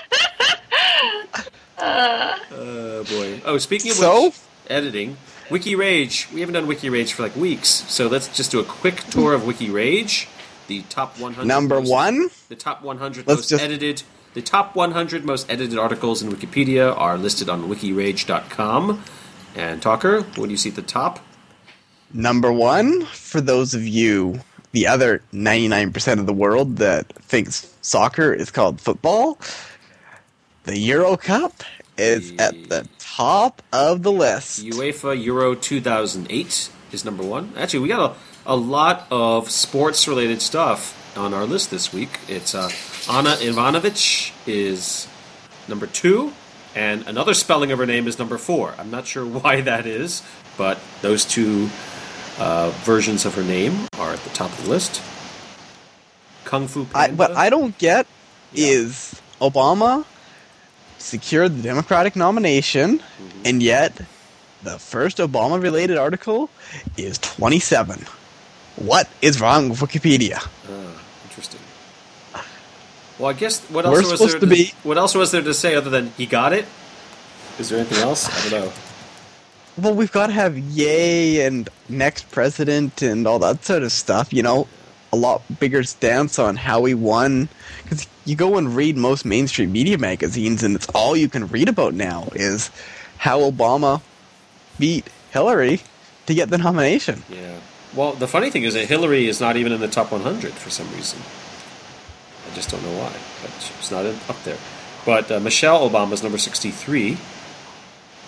Oh, boy. Oh, speaking of which, editing, WikiRage. We haven't done WikiRage for weeks, so let's just do a quick tour of WikiRage. The top 100. Number one? The top 100 most edited. The top 100 most edited articles in Wikipedia are listed on wikirage.com. And Talker, what do you see at the top? Number one, for those of you, the other 99% of the world that thinks soccer is called football, the Euro Cup is at the top of the list. UEFA Euro 2008 is number one. Actually, we got a lot of sports-related stuff on our list this week. It's Ana Ivanovic is number 2, and another spelling of her name is number 4. I'm not sure why that is, but those two versions of her name are at the top of the list. Kung Fu Panda. What I don't get is Obama secured the Democratic nomination, and yet the first Obama-related article is 27. What is wrong with Wikipedia? Interesting. Well, I guess what else was there to say other than he got it? Is there anything else? I don't know. Well, we've got to have yay and next president and all that sort of stuff, you know, a lot bigger stance on how he won. Because you go and read most mainstream media magazines, and it's all you can read about now is how Obama beat Hillary to get the nomination. Yeah. Well, the funny thing is that Hillary is not even in the top 100 for some reason. I just don't know why, but she's not up there. But Michelle Obama is number 63.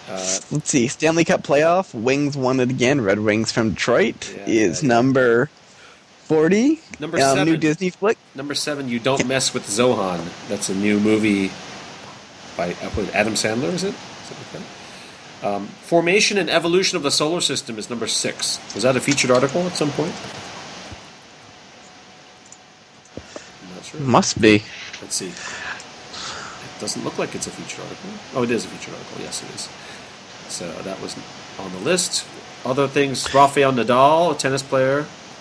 Let's see. Stanley Cup playoff. Wings won it again. Red Wings from Detroit is number 40. Number 7. New Disney flick. Number 7, You Don't Mess with Zohan. That's a new movie by Adam Sandler, is it? Something like that. Formation and Evolution of the Solar System is number 6. Was that a featured article at some point? I'm not sure. Must be. Let's see. It doesn't look like it's a featured article. Oh, it is a featured article. Yes, it is. So that was on the list. Other things, Rafael Nadal, a tennis player.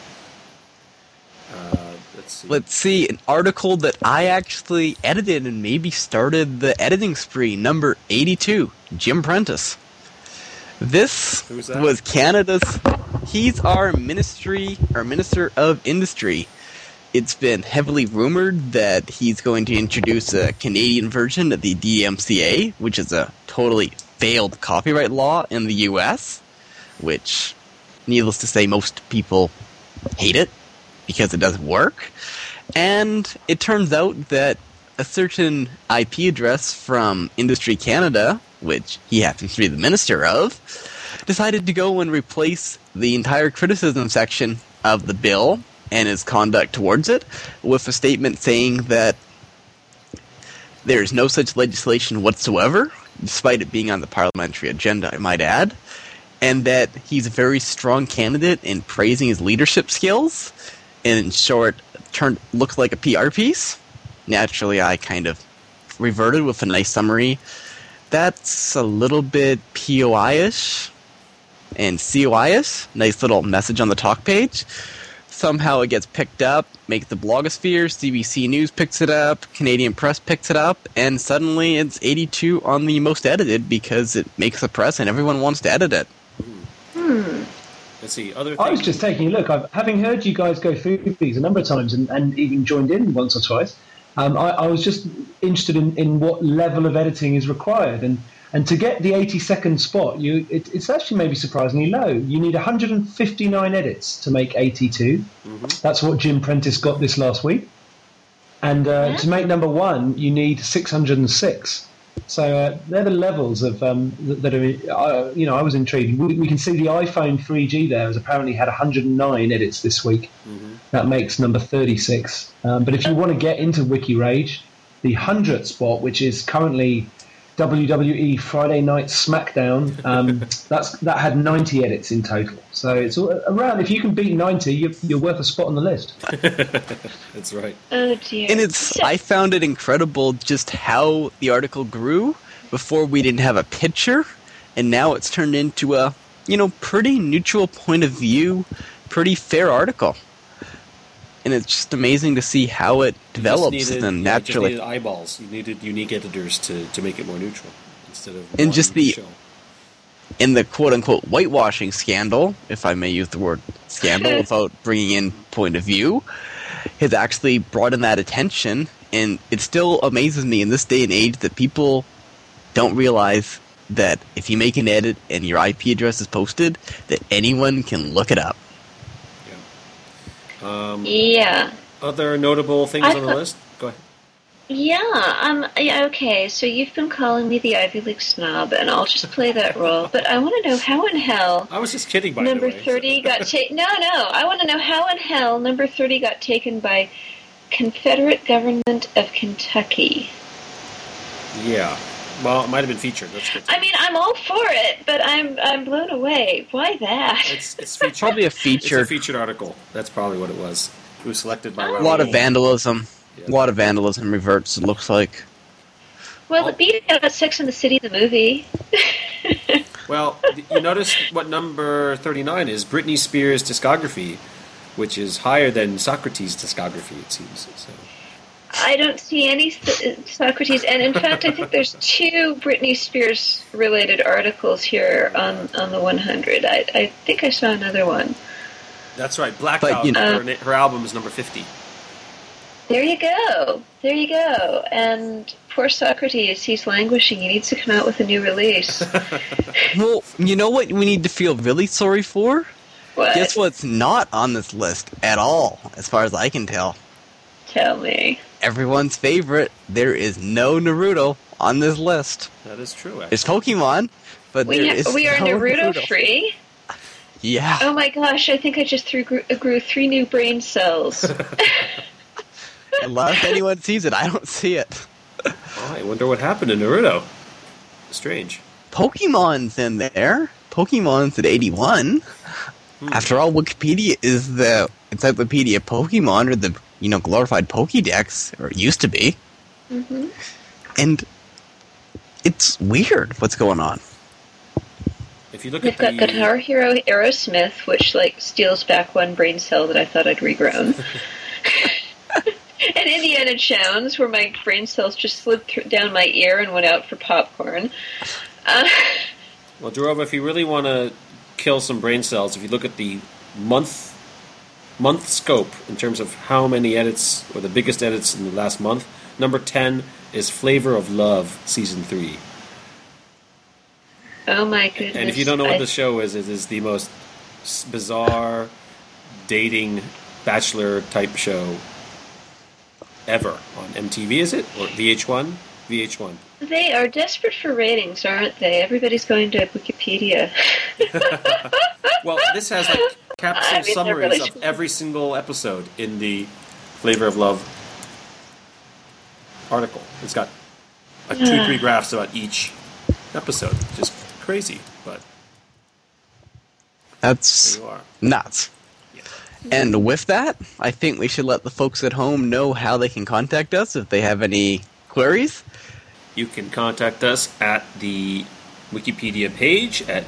Let's see, an article that I actually edited and maybe started the editing spree, number 82, Jim Prentice. This was Canada's, he's our Minister of Industry. It's been heavily rumored that he's going to introduce a Canadian version of the DMCA, which is a totally failed copyright law in the US, which, needless to say, most people hate it because it doesn't work. And it turns out that a certain IP address from Industry Canada, which he happens to be the minister of, decided to go and replace the entire criticism section of the bill and his conduct towards it with a statement saying that there is no such legislation whatsoever, despite it being on the parliamentary agenda, I might add, and that he's a very strong candidate in praising his leadership skills. And in short, looks like a PR piece. Naturally, I kind of reverted with a nice summary. That's a little bit POI-ish and COI-ish. Nice little message on the talk page. Somehow it gets picked up, makes the blogosphere, CBC News picks it up, Canadian Press picks it up, and suddenly it's 82 on the most edited because it makes the press and everyone wants to edit it. Let's see, other things. I was just taking a look. Having heard you guys go through these a number of times and even joined in once or twice, I was just interested in what level of editing is required. And to get the 82nd spot, it's actually maybe surprisingly low. You need 159 edits to make 82. Mm-hmm. That's what Jim Prentice got this last week. And to make number 1, you need 606. So they're the levels of that are. I was intrigued. We can see the iPhone 3G there has apparently had 109 edits this week. Mm-hmm. That makes number 36. But if you want to get into WikiRage, the 100th spot, which is currently WWE Friday Night SmackDown, that had 90 edits in total. So it's around. If you can beat 90, you're worth a spot on the list. That's right. Oh dear. And I found it incredible just how the article grew. Before we didn't have a picture, and now it's turned into a pretty neutral point of view, pretty fair article. And it's just amazing to see how it develops. And naturally, you just needed eyeballs. You needed unique editors to make it more neutral instead of and just the show. In the quote-unquote whitewashing scandal, if I may use the word scandal without bringing in point of view, has actually brought in that attention. And it still amazes me in this day and age that people don't realize that if you make an edit and your IP address is posted, that anyone can look it up. Yeah. Other notable things on the list? Go ahead. Yeah, okay, so you've been calling me the Ivy League snob, and I'll just play that role, but I want to know how in hell... I was just kidding, by the way. Number 30 got taken... No, I want to know how in hell number 30 got taken by Confederate Government of Kentucky. Yeah. Well, it might have been featured. That's good. I mean, I'm all for it, but I'm blown away. Why that? It's featured. Probably a featured. It's a featured article. That's probably what it was. It was selected by a lot of vandalism. Yeah. A lot of vandalism reverts, it looks like. Well, it beat out Sex and the City, the movie. Well, you notice what number 39 is? Britney Spears' discography, which is higher than Socrates' discography, it seems. So. I don't see any Socrates, and in fact, I think there's 2 Britney Spears-related articles here on the 100. I think I saw another one. That's right. Blackout, her album is number 50. There you go. And poor Socrates, he's languishing. He needs to come out with a new release. Well, you know what we need to feel really sorry for? What? Guess what's not on this list at all, as far as I can tell? Tell me. Everyone's favorite. There is no Naruto on this list. That is true, actually. There's Pokemon, but we are Naruto free. Yeah. Oh my gosh! I think I just grew 3 new brain cells. Unless anyone sees it, I don't see it. Oh, I wonder what happened to Naruto. Strange. Pokemon's in there. Pokemon's at 81. After all, Wikipedia is the Encyclopedia Pokemon, or the glorified Pokédex, or it used to be. Mm-hmm. And it's weird what's going on. If you look They've got Guitar Hero Aerosmith, which steals back 1 brain cell that I thought I'd regrown. And Indiana Jones, where my brain cells just slid down my ear and went out for popcorn. Well, Durova, if you really want to kill some brain cells, if you look at the month scope in terms of how many edits, or the biggest edits in the last month, number 10 is Flavor of Love, Season 3. Oh my goodness. And if you don't know what the show is, it is the most bizarre dating bachelor-type show ever on MTV, is it? Or VH1? VH1. They are desperate for ratings, aren't they? Everybody's going to Wikipedia. Well, this has capsule summaries of every single episode in the Flavor of Love article. It's got 2-3 graphs about each episode. Just crazy, but that's there you are. Nuts. Yeah. And with that, I think we should let the folks at home know how they can contact us if they have any queries. You can contact us at the Wikipedia page at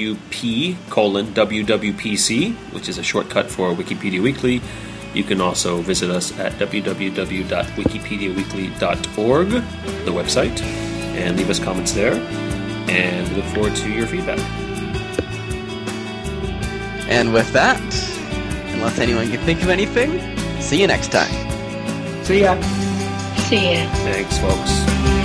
WP:/WWPC, which is a shortcut for Wikipedia Weekly. You can also visit us at www.wikipediaweekly.org, the website, and leave us comments there. And we look forward to your feedback. And with that, unless anyone can think of anything, see you next time. See ya. See ya. Thanks, folks.